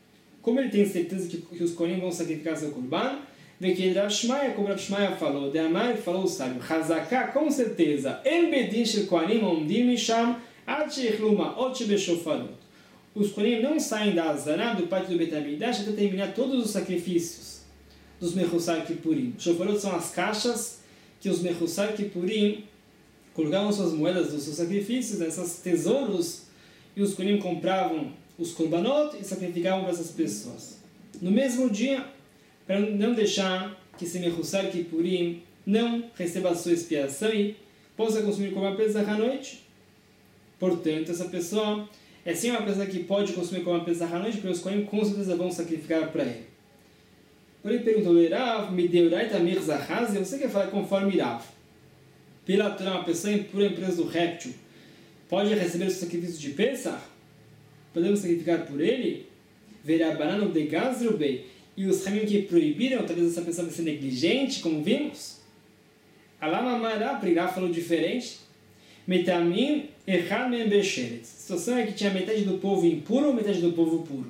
Como ele tem certeza que os Kohanim vão sacrificar seu Korban, vê que Rav Shmaya, como Rav Shmaya falou, de Amar falou o sábio, Hazaká, com certeza, El Bedin Shel Kohanim Omdim Misham, Ad Sheichlu Ma'ot Shebeshofarot. Os Kohanim não saem da Azará, do pátio do Bet HaMikdash, até terminar todos os sacrifícios dos Mechusar Kippurim. Shofarot são as caixas que os Mechusar Kippurim colocavam suas moedas dos seus sacrifícios, nesses tesouros, e os Kohanim compravam os Korbanot e sacrificavam para essas pessoas. No mesmo dia, para não deixar que esse Mechusar Kippurim não receba a sua expiação e possa consumir Korban Pesach à noite. Portanto, essa pessoa é sim uma pessoa que pode consumir Korban Pesach à noite, porque os Kohanim com certeza vão sacrificar para ele. Ele perguntou, Rav, me deu Raita Mirzahazi, você quer falar conforme Rav? Pela Torá, uma pessoa impura, empresa do réptil, pode receber o sacrifício de Pesach? Podemos sacrificar por ele? Verá banana de Gazrubei. E os Ramim que proibiram, talvez essa pessoa vai ser negligente, como vimos? Alama Mará, Prirá falou diferente. Metamin Echad Men Besheret. A situação é que tinha metade do povo impuro, metade do povo puro.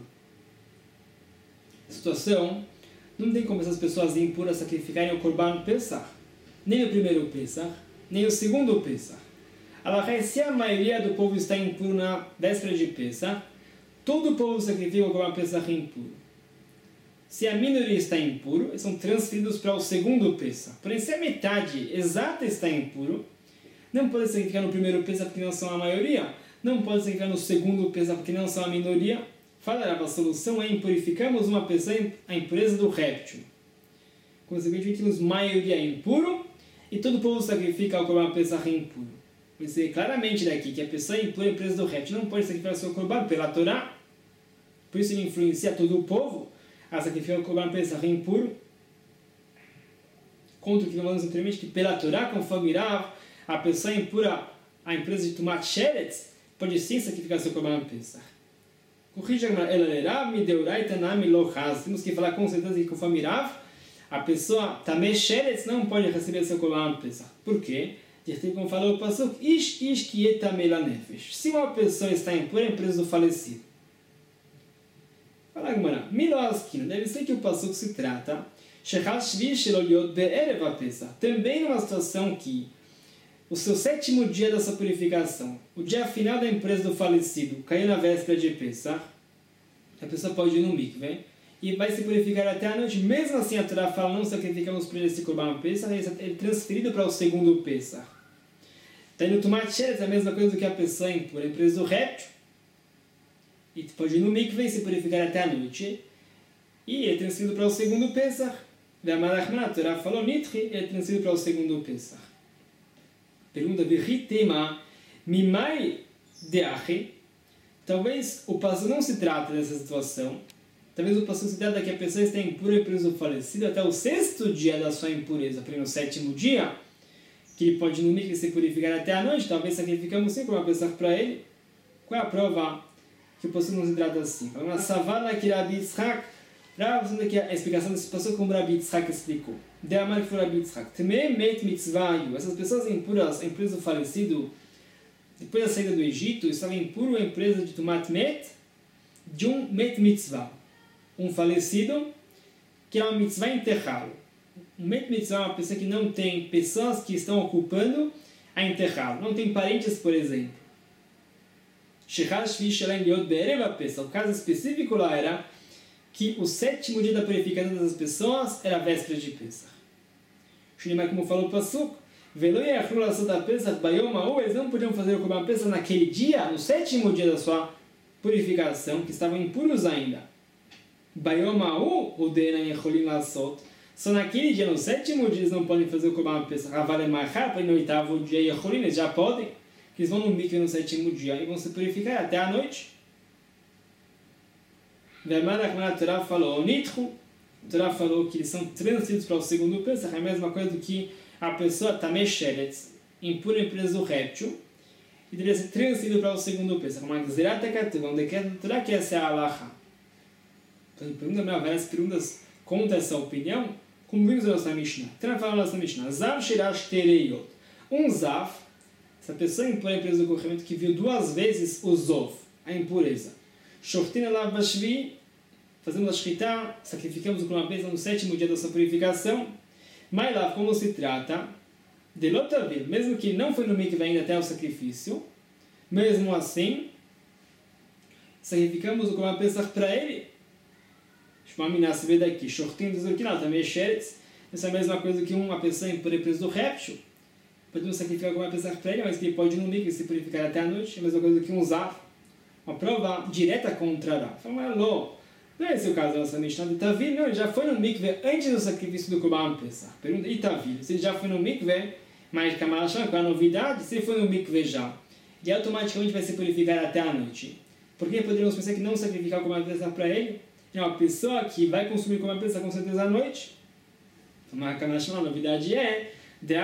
A situação, não tem como essas pessoas impuras sacrificarem o Korban Pesach. Nem o primeiro Pesach, nem o segundo Pesach. Se a maioria do povo está impuro na véspera de Pesach, todo o povo sacrifica o Korban Pesach impuro. Se a minoria está impuro, eles são transferidos para o segundo Pesach. Porém, se a metade exata está impuro, não pode sacrificar no primeiro Pesach porque não são a maioria, não pode sacrificar no segundo Pesach porque não são a minoria. Fala, a solução é impurificarmos uma pessoa, a impureza do réptil. Consequentemente, temos maioria impuro e todo o povo sacrifica o Korban Pesach impuro. Você claramente daqui que a pessoa impura, a impureza do réptil, não pode sacrificar o seu Korban pela Torá. Por isso ele influencia todo o povo a sacrificar o Korban Pesach impuro. Contra o que falamos anteriormente, que pela Torá, conforme Rav, a pessoa impura, a impureza de Tumat Sheretz, pode sim sacrificar seu Korban Pesach. Corrija ela me deu Raitanami Lohaz. Temos que falar com certeza que conforme Rav, a pessoa Tameh Sheretz não pode receber seu Korban Pesach. Por quê? Como falou o Pasuk, Ish Kietameh Lanefesh. Se uma pessoa está impura, é impureza do falecido. Fala Gemara, Miloaskino, deve ser que o Pasuk se trata Shechal Shvi Sheloliot Be'erev HaPesach. Também numa situação que o seu sétimo dia da sua purificação, o dia final da impureza do falecido, caiu na véspera de Pesach, a pessoa pode ir no mikveh e vai se purificar até a noite. Mesmo assim, a Torá fala, não sacrificamos por esse Korban Pesach, ele é transferido para o segundo Pesach. Está no Tumat Sheretz, é a mesma coisa do que a pessoa impura, a impureza do réptil, e pode ir no mikveh e se purificar até a noite, e é transferido para o segundo Pesach. A Torá falou, Nitri, é transferido para o segundo Pesach. Pergunta, Vihitema, Mimai Deachi. Talvez o passo não se trata dessa situação. Talvez o passo se trata que a pessoa está impura e impureza do falecido até o sexto dia da sua impureza. Porém, no sétimo dia, que ele pode no mikveh se purificar até a noite, talvez sacrificamos sim para uma pessoa para ele. Qual é a prova que o passo não se trata assim? Uma savana que Rabi Yitzhak, a explicação desse passo como Rabi Yitzhak explicou. De Amar que foi Rabi Yitzhak. Temeh met mitzvayu. Essas pessoas impuras, a impureza do falecido, depois da saída do Egito, estavam impuros a impureza de Tumat Met, de um Met Mitzvah. Um falecido, que é uma mitzvah enterrá-lo. Um Met Mitzvah é uma pessoa que não tem pessoas que estão ocupando a enterrá-lo. Não tem parentes, por exemplo. Shechal Shvi Shelem Liot Be'erev HaPesach. O caso específico lá era que o sétimo dia da purificação das pessoas era a véspera de Pesach. Shneimar, como falou o Pasuk, eles não podiam fazer o Korban Pesach naquele dia, no sétimo dia da sua purificação, que estavam impuros ainda. Só naquele dia, no sétimo dia, eles não podem fazer o Korban Pesach. No oitavo dia, eles já podem, que eles vão no mikveh no sétimo dia e vão se purificar até a noite. A Torá falou, a Torá falou que eles são transferidos para o segundo Pesach, é a mesma coisa do que a pessoa Tameh Sheretz, impura a impureza do réptil, e deveria ser transferido para o segundo Pesach. Uma Gzerat HaKatuv, um decreto da Torá, que essa é a Halakha. Então, várias perguntas contra essa opinião, como vimos na nossa Mishnah. Torá fala na nossa Mishnah, Zav Shirash Tereyot. Um Zav, essa pessoa impura a impureza do corrimento que viu duas vezes o Zov, a impureza. Shoftin Elav Bashvi, fazemos a shkita, sacrificamos o Korban Pesach no 7º dia da sua purificação. Mas lá, como se trata de lotavil, mesmo que não foi no mikveh ainda até o sacrifício, mesmo assim, sacrificamos o Korban Pesach para ele. Shmamina se vê daqui, shortim dezurkinal, também sheretz. Essa é a mesma coisa que uma pessoa impura preso do réptil. Podemos sacrificar o Korban Pesach para ele, mas que ele pode ir no mikveh se purificar até a noite. É a mesma coisa que um zav. Uma prova direta contra Rav. Fala, não é esse o caso da nossa Mishnah de Tavil? Não, ele já foi no mikveh antes do sacrifício do Korban Pesach. Pergunta, e Tavil? Se ele já foi no mikveh, mas Kamalacham, qual a novidade? Se ele foi no mikveh já, e automaticamente vai se purificar até a noite. Por que poderíamos pensar que não sacrificar o Korban Pesach para ele? É uma pessoa que vai consumir o Korban Pesach com certeza à noite. Mas Kamalacham, a novidade é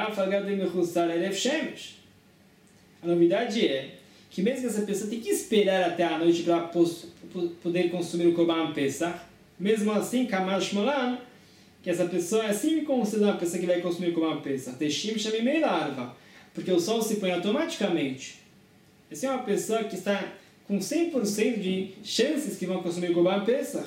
a novidade é que mesmo que essa pessoa tem que esperar até a noite para poder consumir o Korban Pesach, mesmo assim, Kamash Molan, que essa pessoa é assim considerada uma pessoa que vai consumir o Korban Pesach, porque o sol se põe automaticamente. Essa é uma pessoa que está com 100% de chances que vão consumir o Korban Pesach.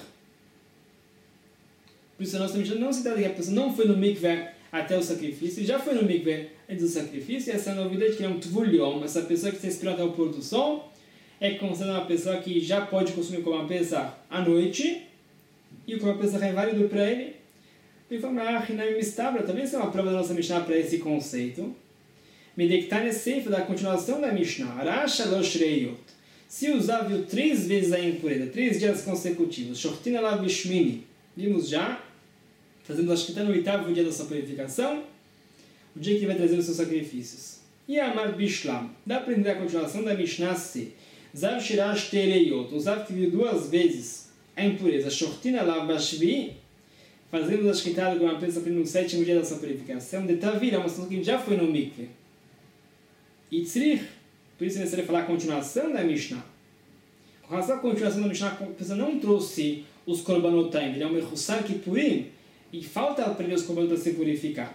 Por isso, a nossa Mishnah não se trata de que a pessoa não foi no mikveh até o sacrifício, já foi no mikveh antes do sacrifício, e essa novidade que é um tvulion, essa pessoa que se inspirou até o pôr do sol, é considerada uma pessoa que já pode consumir o Korban Pesach à noite, e o Korban Pesach é válido para ele. E fala, também isso é uma prova da nossa Mishnah para esse conceito. Midektane Seif, da continuação da Mishnah, Rasha Losh Reyot. Se usar, viu 3 vezes a impureza, 3 dias consecutivos, Shortina Lav Bishmini, vimos já, fazendo a shkita no 8º dia da sua purificação, o dia que ele vai trazer os seus sacrifícios. E Amar Bishlam, dá para entender a continuação da Mishnah C. Zav Shirash Tereyot, o Zav que viu 2 vezes a impureza, Shortina Lav Bashvi, fazendo a shkita com uma pessoa no 7º dia da sua purificação, de Tavir, é uma situação que já foi no mikveh. E Tzrich, por isso é necessário falar a continuação da Mishnah. Com relação à continuação da Mishnah, a pessoa não trouxe os korbanot ainda, ele é um mechussar kipurim, e falta para ele os korbanot para se purificar.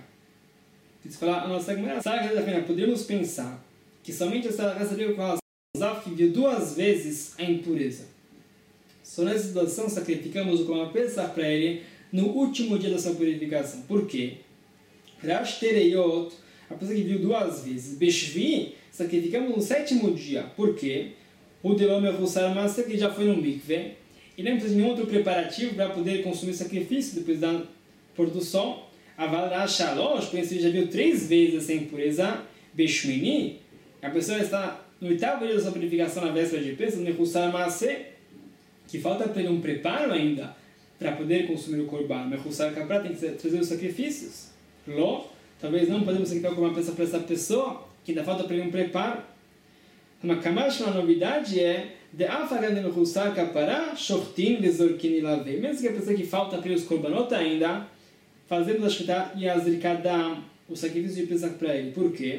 A nossa podemos pensar que somente essa raça veio com a Zav que viu 2 vezes a impureza. Só nessa situação sacrificamos o Korban Pesach para ele no último dia da sua purificação. Por quê? Rash Tereyot, a pessoa que viu 2 vezes. Beshvi, sacrificamos no 7º dia. Por quê? O Delom Echussar Maser, que já foi no mikveh, e não precisa de nenhum outro preparativo para poder consumir sacrifício depois da pôr do sol. Aval Shalosh, por isso ele já viu 3 vezes essa impureza. Beshmini, a pessoa está no 8º dia da sua purificação na véspera de Pesach, no Echussar Maser, que falta para ele um preparo ainda para poder consumir o Korban. Mechussar Kapra tem que trazer os sacrifícios. Ló, talvez não podemos sacrificar o Korban Pesach para essa pessoa, que ainda falta para ele um preparo. Uma kamash, uma novidade é de afagan de mechussar kapara, shortin vezorkin ilave. Mesmo que a pessoa que falta para ele os korbanot ainda, fazemos a shkita e a zrikadam, o sacrifício de Pesach para ele. Por quê?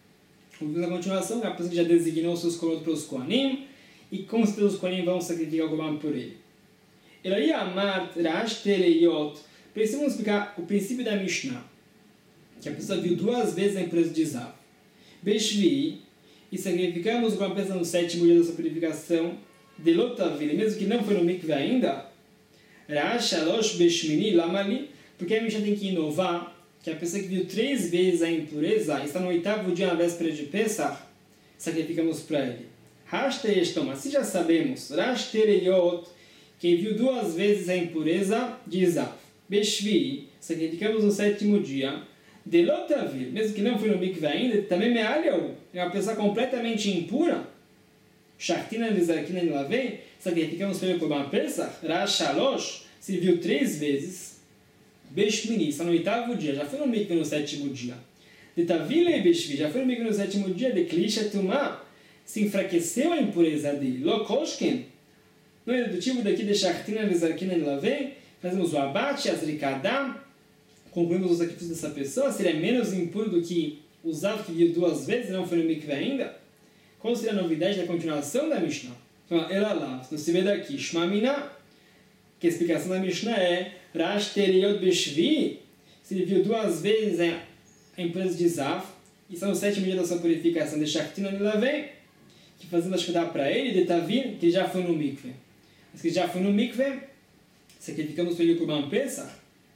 Na continuação, a pessoa que já designou os seus korbanot para os kohanim, e com certeza os kohanim vão sacrificar o korban por ele. Elai amar rash tereyot. Precisamos explicar o princípio da Mishnah, que a pessoa viu 2 vezes a impureza de Zav. Beshvi, e sacrificamos com a pessoa no 7º dia da sua purificação, de Lotavil, mesmo que não foi no mikveh ainda, Rash Alosh Beshmini Lamali, porque a Mishnah tem que inovar, que a pessoa que viu 3 vezes a impureza, está no 8º dia na véspera de Pesach, sacrificamos para ele. Rash Tereyot, assim já sabemos, Rash Tereyot, que viu 2 vezes a impureza de Zav. Beshvi, sacrificamos no 7º dia, de Lotavil, mesmo que não foi no mikveh ainda, também mealhou, é uma pessoa completamente impura. Shachtina Lizarkina Nilavei, sacrificamos para ele por uma Pesach, Rashalosh, se viu 3 vezes. Beshmini, está no 8º dia, já foi no mikveh no 7º dia. De Tavile e Beshvi, já foi no mikveh no 7º dia. De Klisha Tumah, se enfraqueceu a impureza dele. Lokoshken, não é do tipo daqui de Shachtina Lizarkina Nilavei, fazemos o abate, as rikadam, concluímos o sacrifício dessa pessoa, seria menos impuro do que o Zav que viu 2 vezes e não foi no mikveh ainda? Qual seria a novidade da continuação da Mishnah? Então, ela lá, não se vê daqui, Shmamina, que a explicação da Mishnah é Rash Tereyot Beshvi, se ele viu 2 vezes a impureza de Zav, e está no 7º dia da sua purificação de Shachtina Nilavei, que fazendo a shkita para ele, de Tavir, que já foi no mikveh. Mas que já foi no mikveh, sacrificamos para ele o Korban Pesach,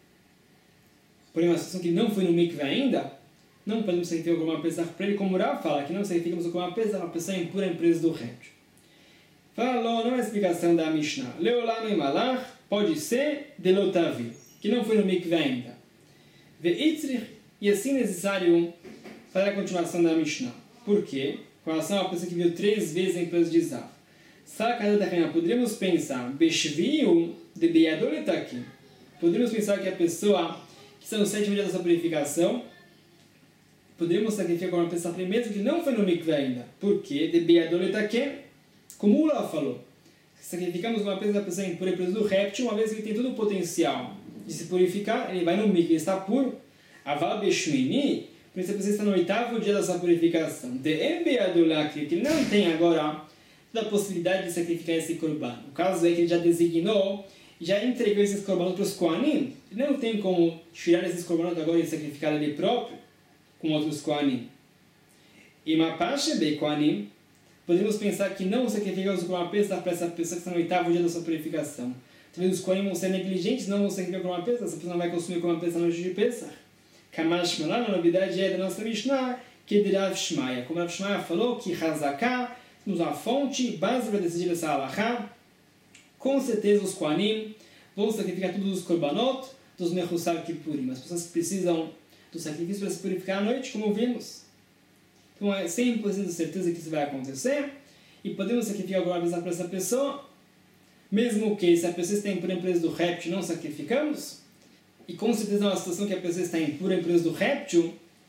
porém uma situação que não foi no mikve ainda, não podemos sacrificar o Korban Pesach para ele, como o Rav fala, que não sacrificamos o Korban Pesach, uma pessoa impura em preço do réptil. Falou, não é a explicação da Mishnah. Leolano e Malach, pode ser de Lotavir, que não foi no mikve ainda. Veitzrich, e assim necessário fazer a continuação da Mishnah. Por quê? Com relação à pessoa que viu 3 vezes em preço de Zav. Poderíamos pensar, Beshviu de Beyadoletakim. Poderíamos pensar que a pessoa que está no 7º dia da sua purificação, poderíamos sacrificar com uma pessoa primeiro que não foi no mikve ainda. Por quê? De Beyadoletakim, como o Ula falou. Sacrificamos uma pessoa impura em preço do réptil, uma vez que ele tem todo o potencial de se purificar, ele vai no mikve, ele está puro. Aval Beshmini, por isso a pessoa está no 8º dia da sua purificação. De Embeadolakri, que ele não tem agora toda a possibilidade de sacrificar esse korban. O caso é que ele já designou, já entregou esses korbanos para os Kohanim. Ele não tem como tirar esses korbanos agora e sacrificar ele próprio com outros Kohanim. E Mapache be Kohanim, podemos pensar que não sacrificamos o Korban Pesach para essa pessoa que está no 8º dia da sua purificação. Talvez os Kohanim vão ser negligentes, não vão sacrificar o Korban Pesach, essa pessoa não vai consumir o Korban Pesach na noite de Pesach. Kamash Malan, a novidade é da nossa Mishnah, que é de Rav Shmaya. Como Rav Shmaya falou, que Hazaká, temos uma fonte, base para decidir essa halachá. Com certeza os Kohanim vão sacrificar todos os korbanot dos Mechusar Kippurim. As pessoas que precisam do sacrifício para se purificar à noite, como vimos. Então é 100% de certeza que isso vai acontecer. E podemos sacrificar alguma vez para essa pessoa, mesmo que se a pessoa está impura em preço do réptil, não sacrificamos. E com certeza é uma situação que a pessoa está impura em preço do réptil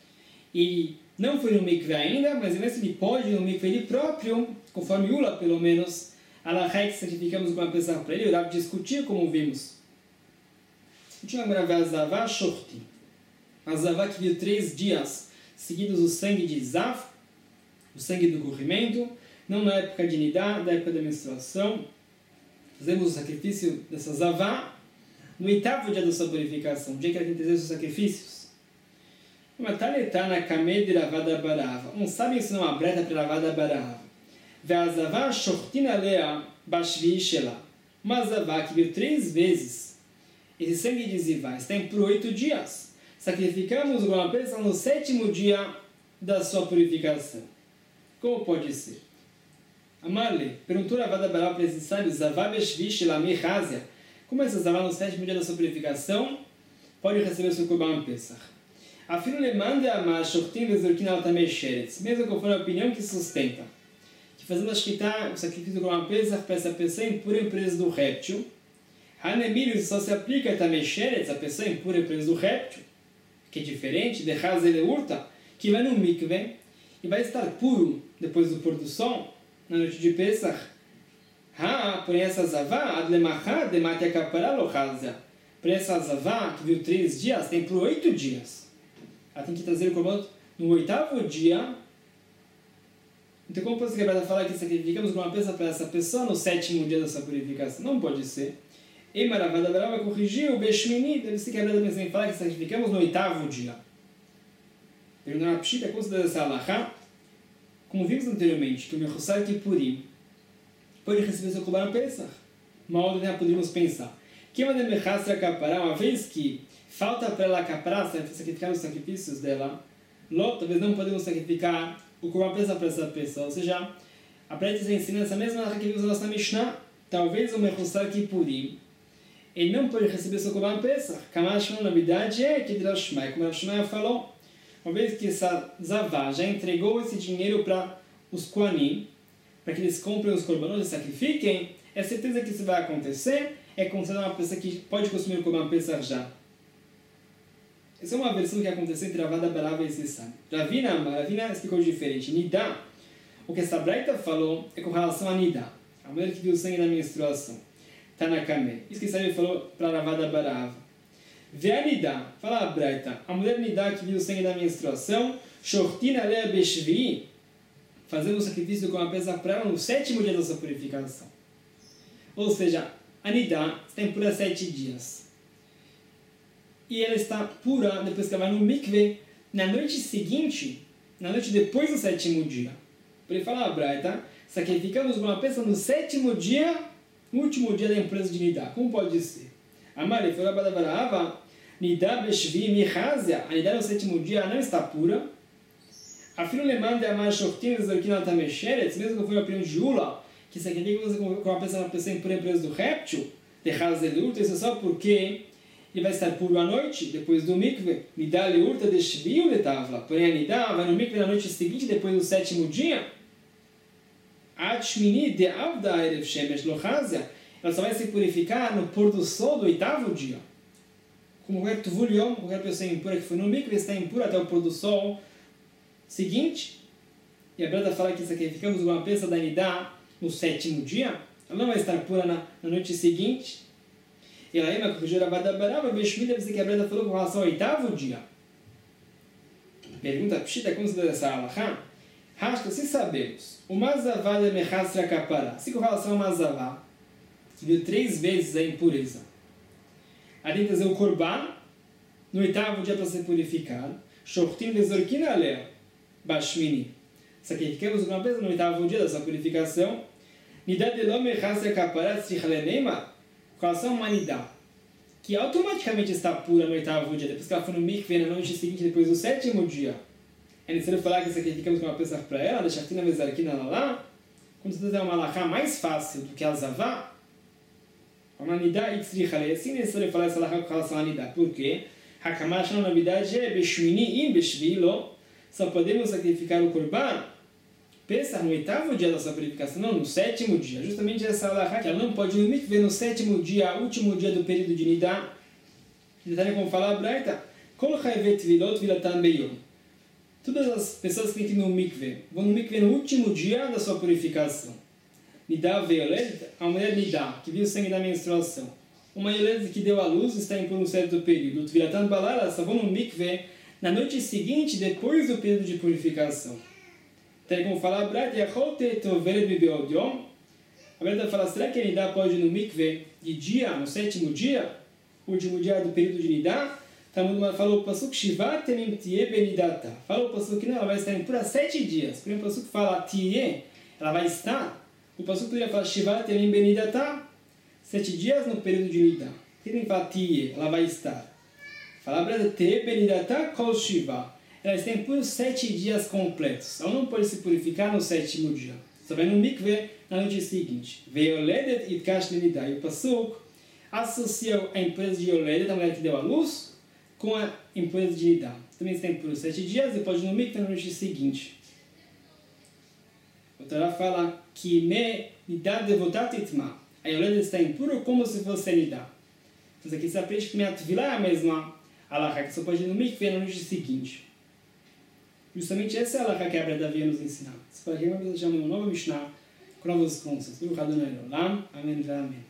e não foi no mikve ainda, mas ele pode ir no mikve ele próprio, conforme Ula pelo menos, alahá que sacrificamos uma pessoa para ele, o Rav discutir como vimos. Continuamos agora a ver a Zavá Shorti. A Zavá que viu 3 dias seguidos o sangue de Zav, o sangue do corrimento, não na época de Nidá, da época da menstruação. Fazemos o sacrifício dessa Zavá no 8º dia da sua purificação, o dia que ela tem que fazer os sacrifícios. Um sábio ensinou uma breta para Ravada Barava. Ve'azavá shortin alea bashvi shela. Uma zavá que viu 3 vezes esse sangue de Zivá está por 8 dias. Sacrificamos o Korban Pesach no 7º dia da sua purificação. Como pode ser? Amarle perguntou Ravada Barava para esse sábio, Zavá bashvi shela mechazia. Como essa zavá no 7º dia da sua purificação pode receber o seu Korban Pesach? Afirma le manda a shortin vezurkin altamei sheretz. Mesmo que for a opinião que sustenta que fazendo a shkita, o sacrifício do Korban Pesach para essa pessoa impura em preço do réptil, Hanemílio só se aplica a tamei sheretz, a pessoa impura em preço do réptil, que é diferente de Hazele Urta, que vai no mikve e vai estar puro depois do pôr do sol, na noite de Pesach. Porém essa zavá, adlemachá, demate akapará lohazia. Porém essa zavá, que viu 3 dias, tem por 8 dias. Ela tem que trazer o korban no 8º dia. Então como pode ser quebrada falar que sacrificamos uma peça para essa pessoa no 7º dia da sua purificação? Não pode ser. E Maravada vai corrigir o Beshmini, deve ser quebrada pensando em falar que sacrificamos no 8º dia. Perguntando a Pshita, considera essa halachá, como vimos anteriormente, que o Mechusar Kippurim pode receber seu Korban Pesach. Uma ordem que poderíamos pensar. Que uma vez que falta para ela acaparar, sacrificar os sacrifícios dela, talvez não podemos sacrificar o Korban Pesach para essa pessoa. Ou seja, a prática ensina essa mesma que vimos na nossa Mishnah. Talvez o Mechusar Kippurim ele não pode receber seu Korban Pesach. Kamash, na novidade, é que Rav Shmaya, como Rav Shmaya falou, uma vez que essa Zavá já entregou esse dinheiro para os Kohanim, para que eles comprem os korbanos e sacrifiquem, é certeza que isso vai acontecer, é considerada uma pessoa que pode consumir o Korban Pesach já. Essa é uma versão que aconteceu entre Ravada Barava e esse sábio. Ravina explicou diferente. Nidá, o que essa Braita falou é com relação a Nidá, a mulher que viu o sangue da menstruação. Tanakame. Isso que sábio falou para Ravada Barava. Vê a Nidá, fala a Braita, a mulher Nidá que viu o sangue da menstruação, Shortin alea beshvi, fazendo o sacrifício com a pesa para ela no 7º dia da sua purificação. Ou seja, a Nidá está impura 7 dias. E ela está pura depois que ela vai no mikve, na noite seguinte, na noite depois do 7º dia. Por ele fala a Braita, sacrificamos uma peça no 7º dia, no último dia da impureza de Nidá. Como pode ser? Amar, foi Rabba Barava, Nidá Beshvi Mihazia, a Nidá no sétimo dia não está pura. A filho lembrando de Amar Shortim, Zorkina Tamesheretz, mesmo que foi a opinião de Ula, que isso aqui tem que você com uma pessoa impura em preço do réptil, de Hazelurta, isso é só porque ele vai estar puro à noite, depois do mikve, Nidá Leurta de Shviu de Tavla. Porém, a Nidá vai no mikve na noite seguinte, depois do sétimo dia. Ad Shmini de Avda Erev Shemesh Lohazia, ela só vai se purificar no pôr do sol do oitavo dia. Como qualquer Tuvulion, qualquer pessoa impura que foi no mikve, está impura até o pôr do sol seguinte. E a Brada fala que sacrificamos uma peça da Nidá no sétimo dia, ela não vai estar pura na noite seguinte. E ela ainda corrigiu a Badabarava, Beshmida, deve ser que a Brada falou com relação ao oitavo dia. Pergunta Pshita, como se dá essa alahá? Rasta, se sabemos, o Mazavá de Mechasra Kapara, se com relação ao Mazavá, que viu 3 vezes a impureza, ali trazer o Korban, no oitavo dia para ser purificado, Shortim de Zorkina Alea, Bashmini, sacrificamos uma vez no oitavo dia da sua purificação, Nidá de Lo Mechasra Kapara, Tzrichaleneima, com relação a uma Nidá, que automaticamente está pura no oitavo dia, depois que ela foi no mikve na noite seguinte, depois do sétimo dia, é necessário falar que sacrificamos uma peça para ela, deixar aqui na mezarquina lá, quando você tem uma alahá mais fácil do que a zavá, uma nidá e tzrichale, assim é necessário falar essa alahá com relação a nidá. Por quê? Hakamash na novidade é beshmini im beshvilo, só podemos sacrificar o korban Pesach no oitavo dia da sua purificação, não no sétimo dia. Justamente essa alahá que ela não pode no mikve no sétimo dia, último dia do período de nidá. Detalhe como fala a Braita, kol chayvet vilot vilatan beyom. Todas as pessoas que têm que ir no mikve, vão no mikve no último dia da sua purificação. Nidá veoled, a mulher Nidá, que viu o sangue da menstruação. Uma Yoled que deu à luz está em por um certo período. O Tvilatan Balala só vão no mikve na noite seguinte, depois do período de purificação. Então, como fala a Braita, a Braita fala, será que a Nidá pode ir no mikve de dia, no sétimo dia, último dia do período de Nidá? Falou o Pasuk Shivat Temim Tie Benidata. Falou o Pasuk que não, ela vai estar impura 7 dias. Quando o Pasuk fala Tie, ela vai estar. O Pasuk poderia falar Shivat Temim Benidata, 7 dias no período de Nidá. Por que ele fala Tie, ela vai estar? Fala a Braita Tie Benidata Kol Shiva. Ela está impura 7 dias completos. Ela não pode se purificar no sétimo dia. Só vai no mikve na noite seguinte. Veoledet Itkash Nidá. E o Pasuk associa a impureza de Yoledet, a mulher que deu à luz, com a impureza de Nidá. Também está impuro 7 dias e pode ir no mikve na noite seguinte. O Torá fala que me Nidá devotat itma. A Yoledet está impura como se fosse Nidá. Então aqui se aprende que a Tvilá é a mesma alahá, que só pode ir no mikve na noite seguinte. Justamente essa é a alahá que a Braita veio nos ensinar. Se para quem vai precisar de uma nova Mishnah, com novos conceitos. Amém.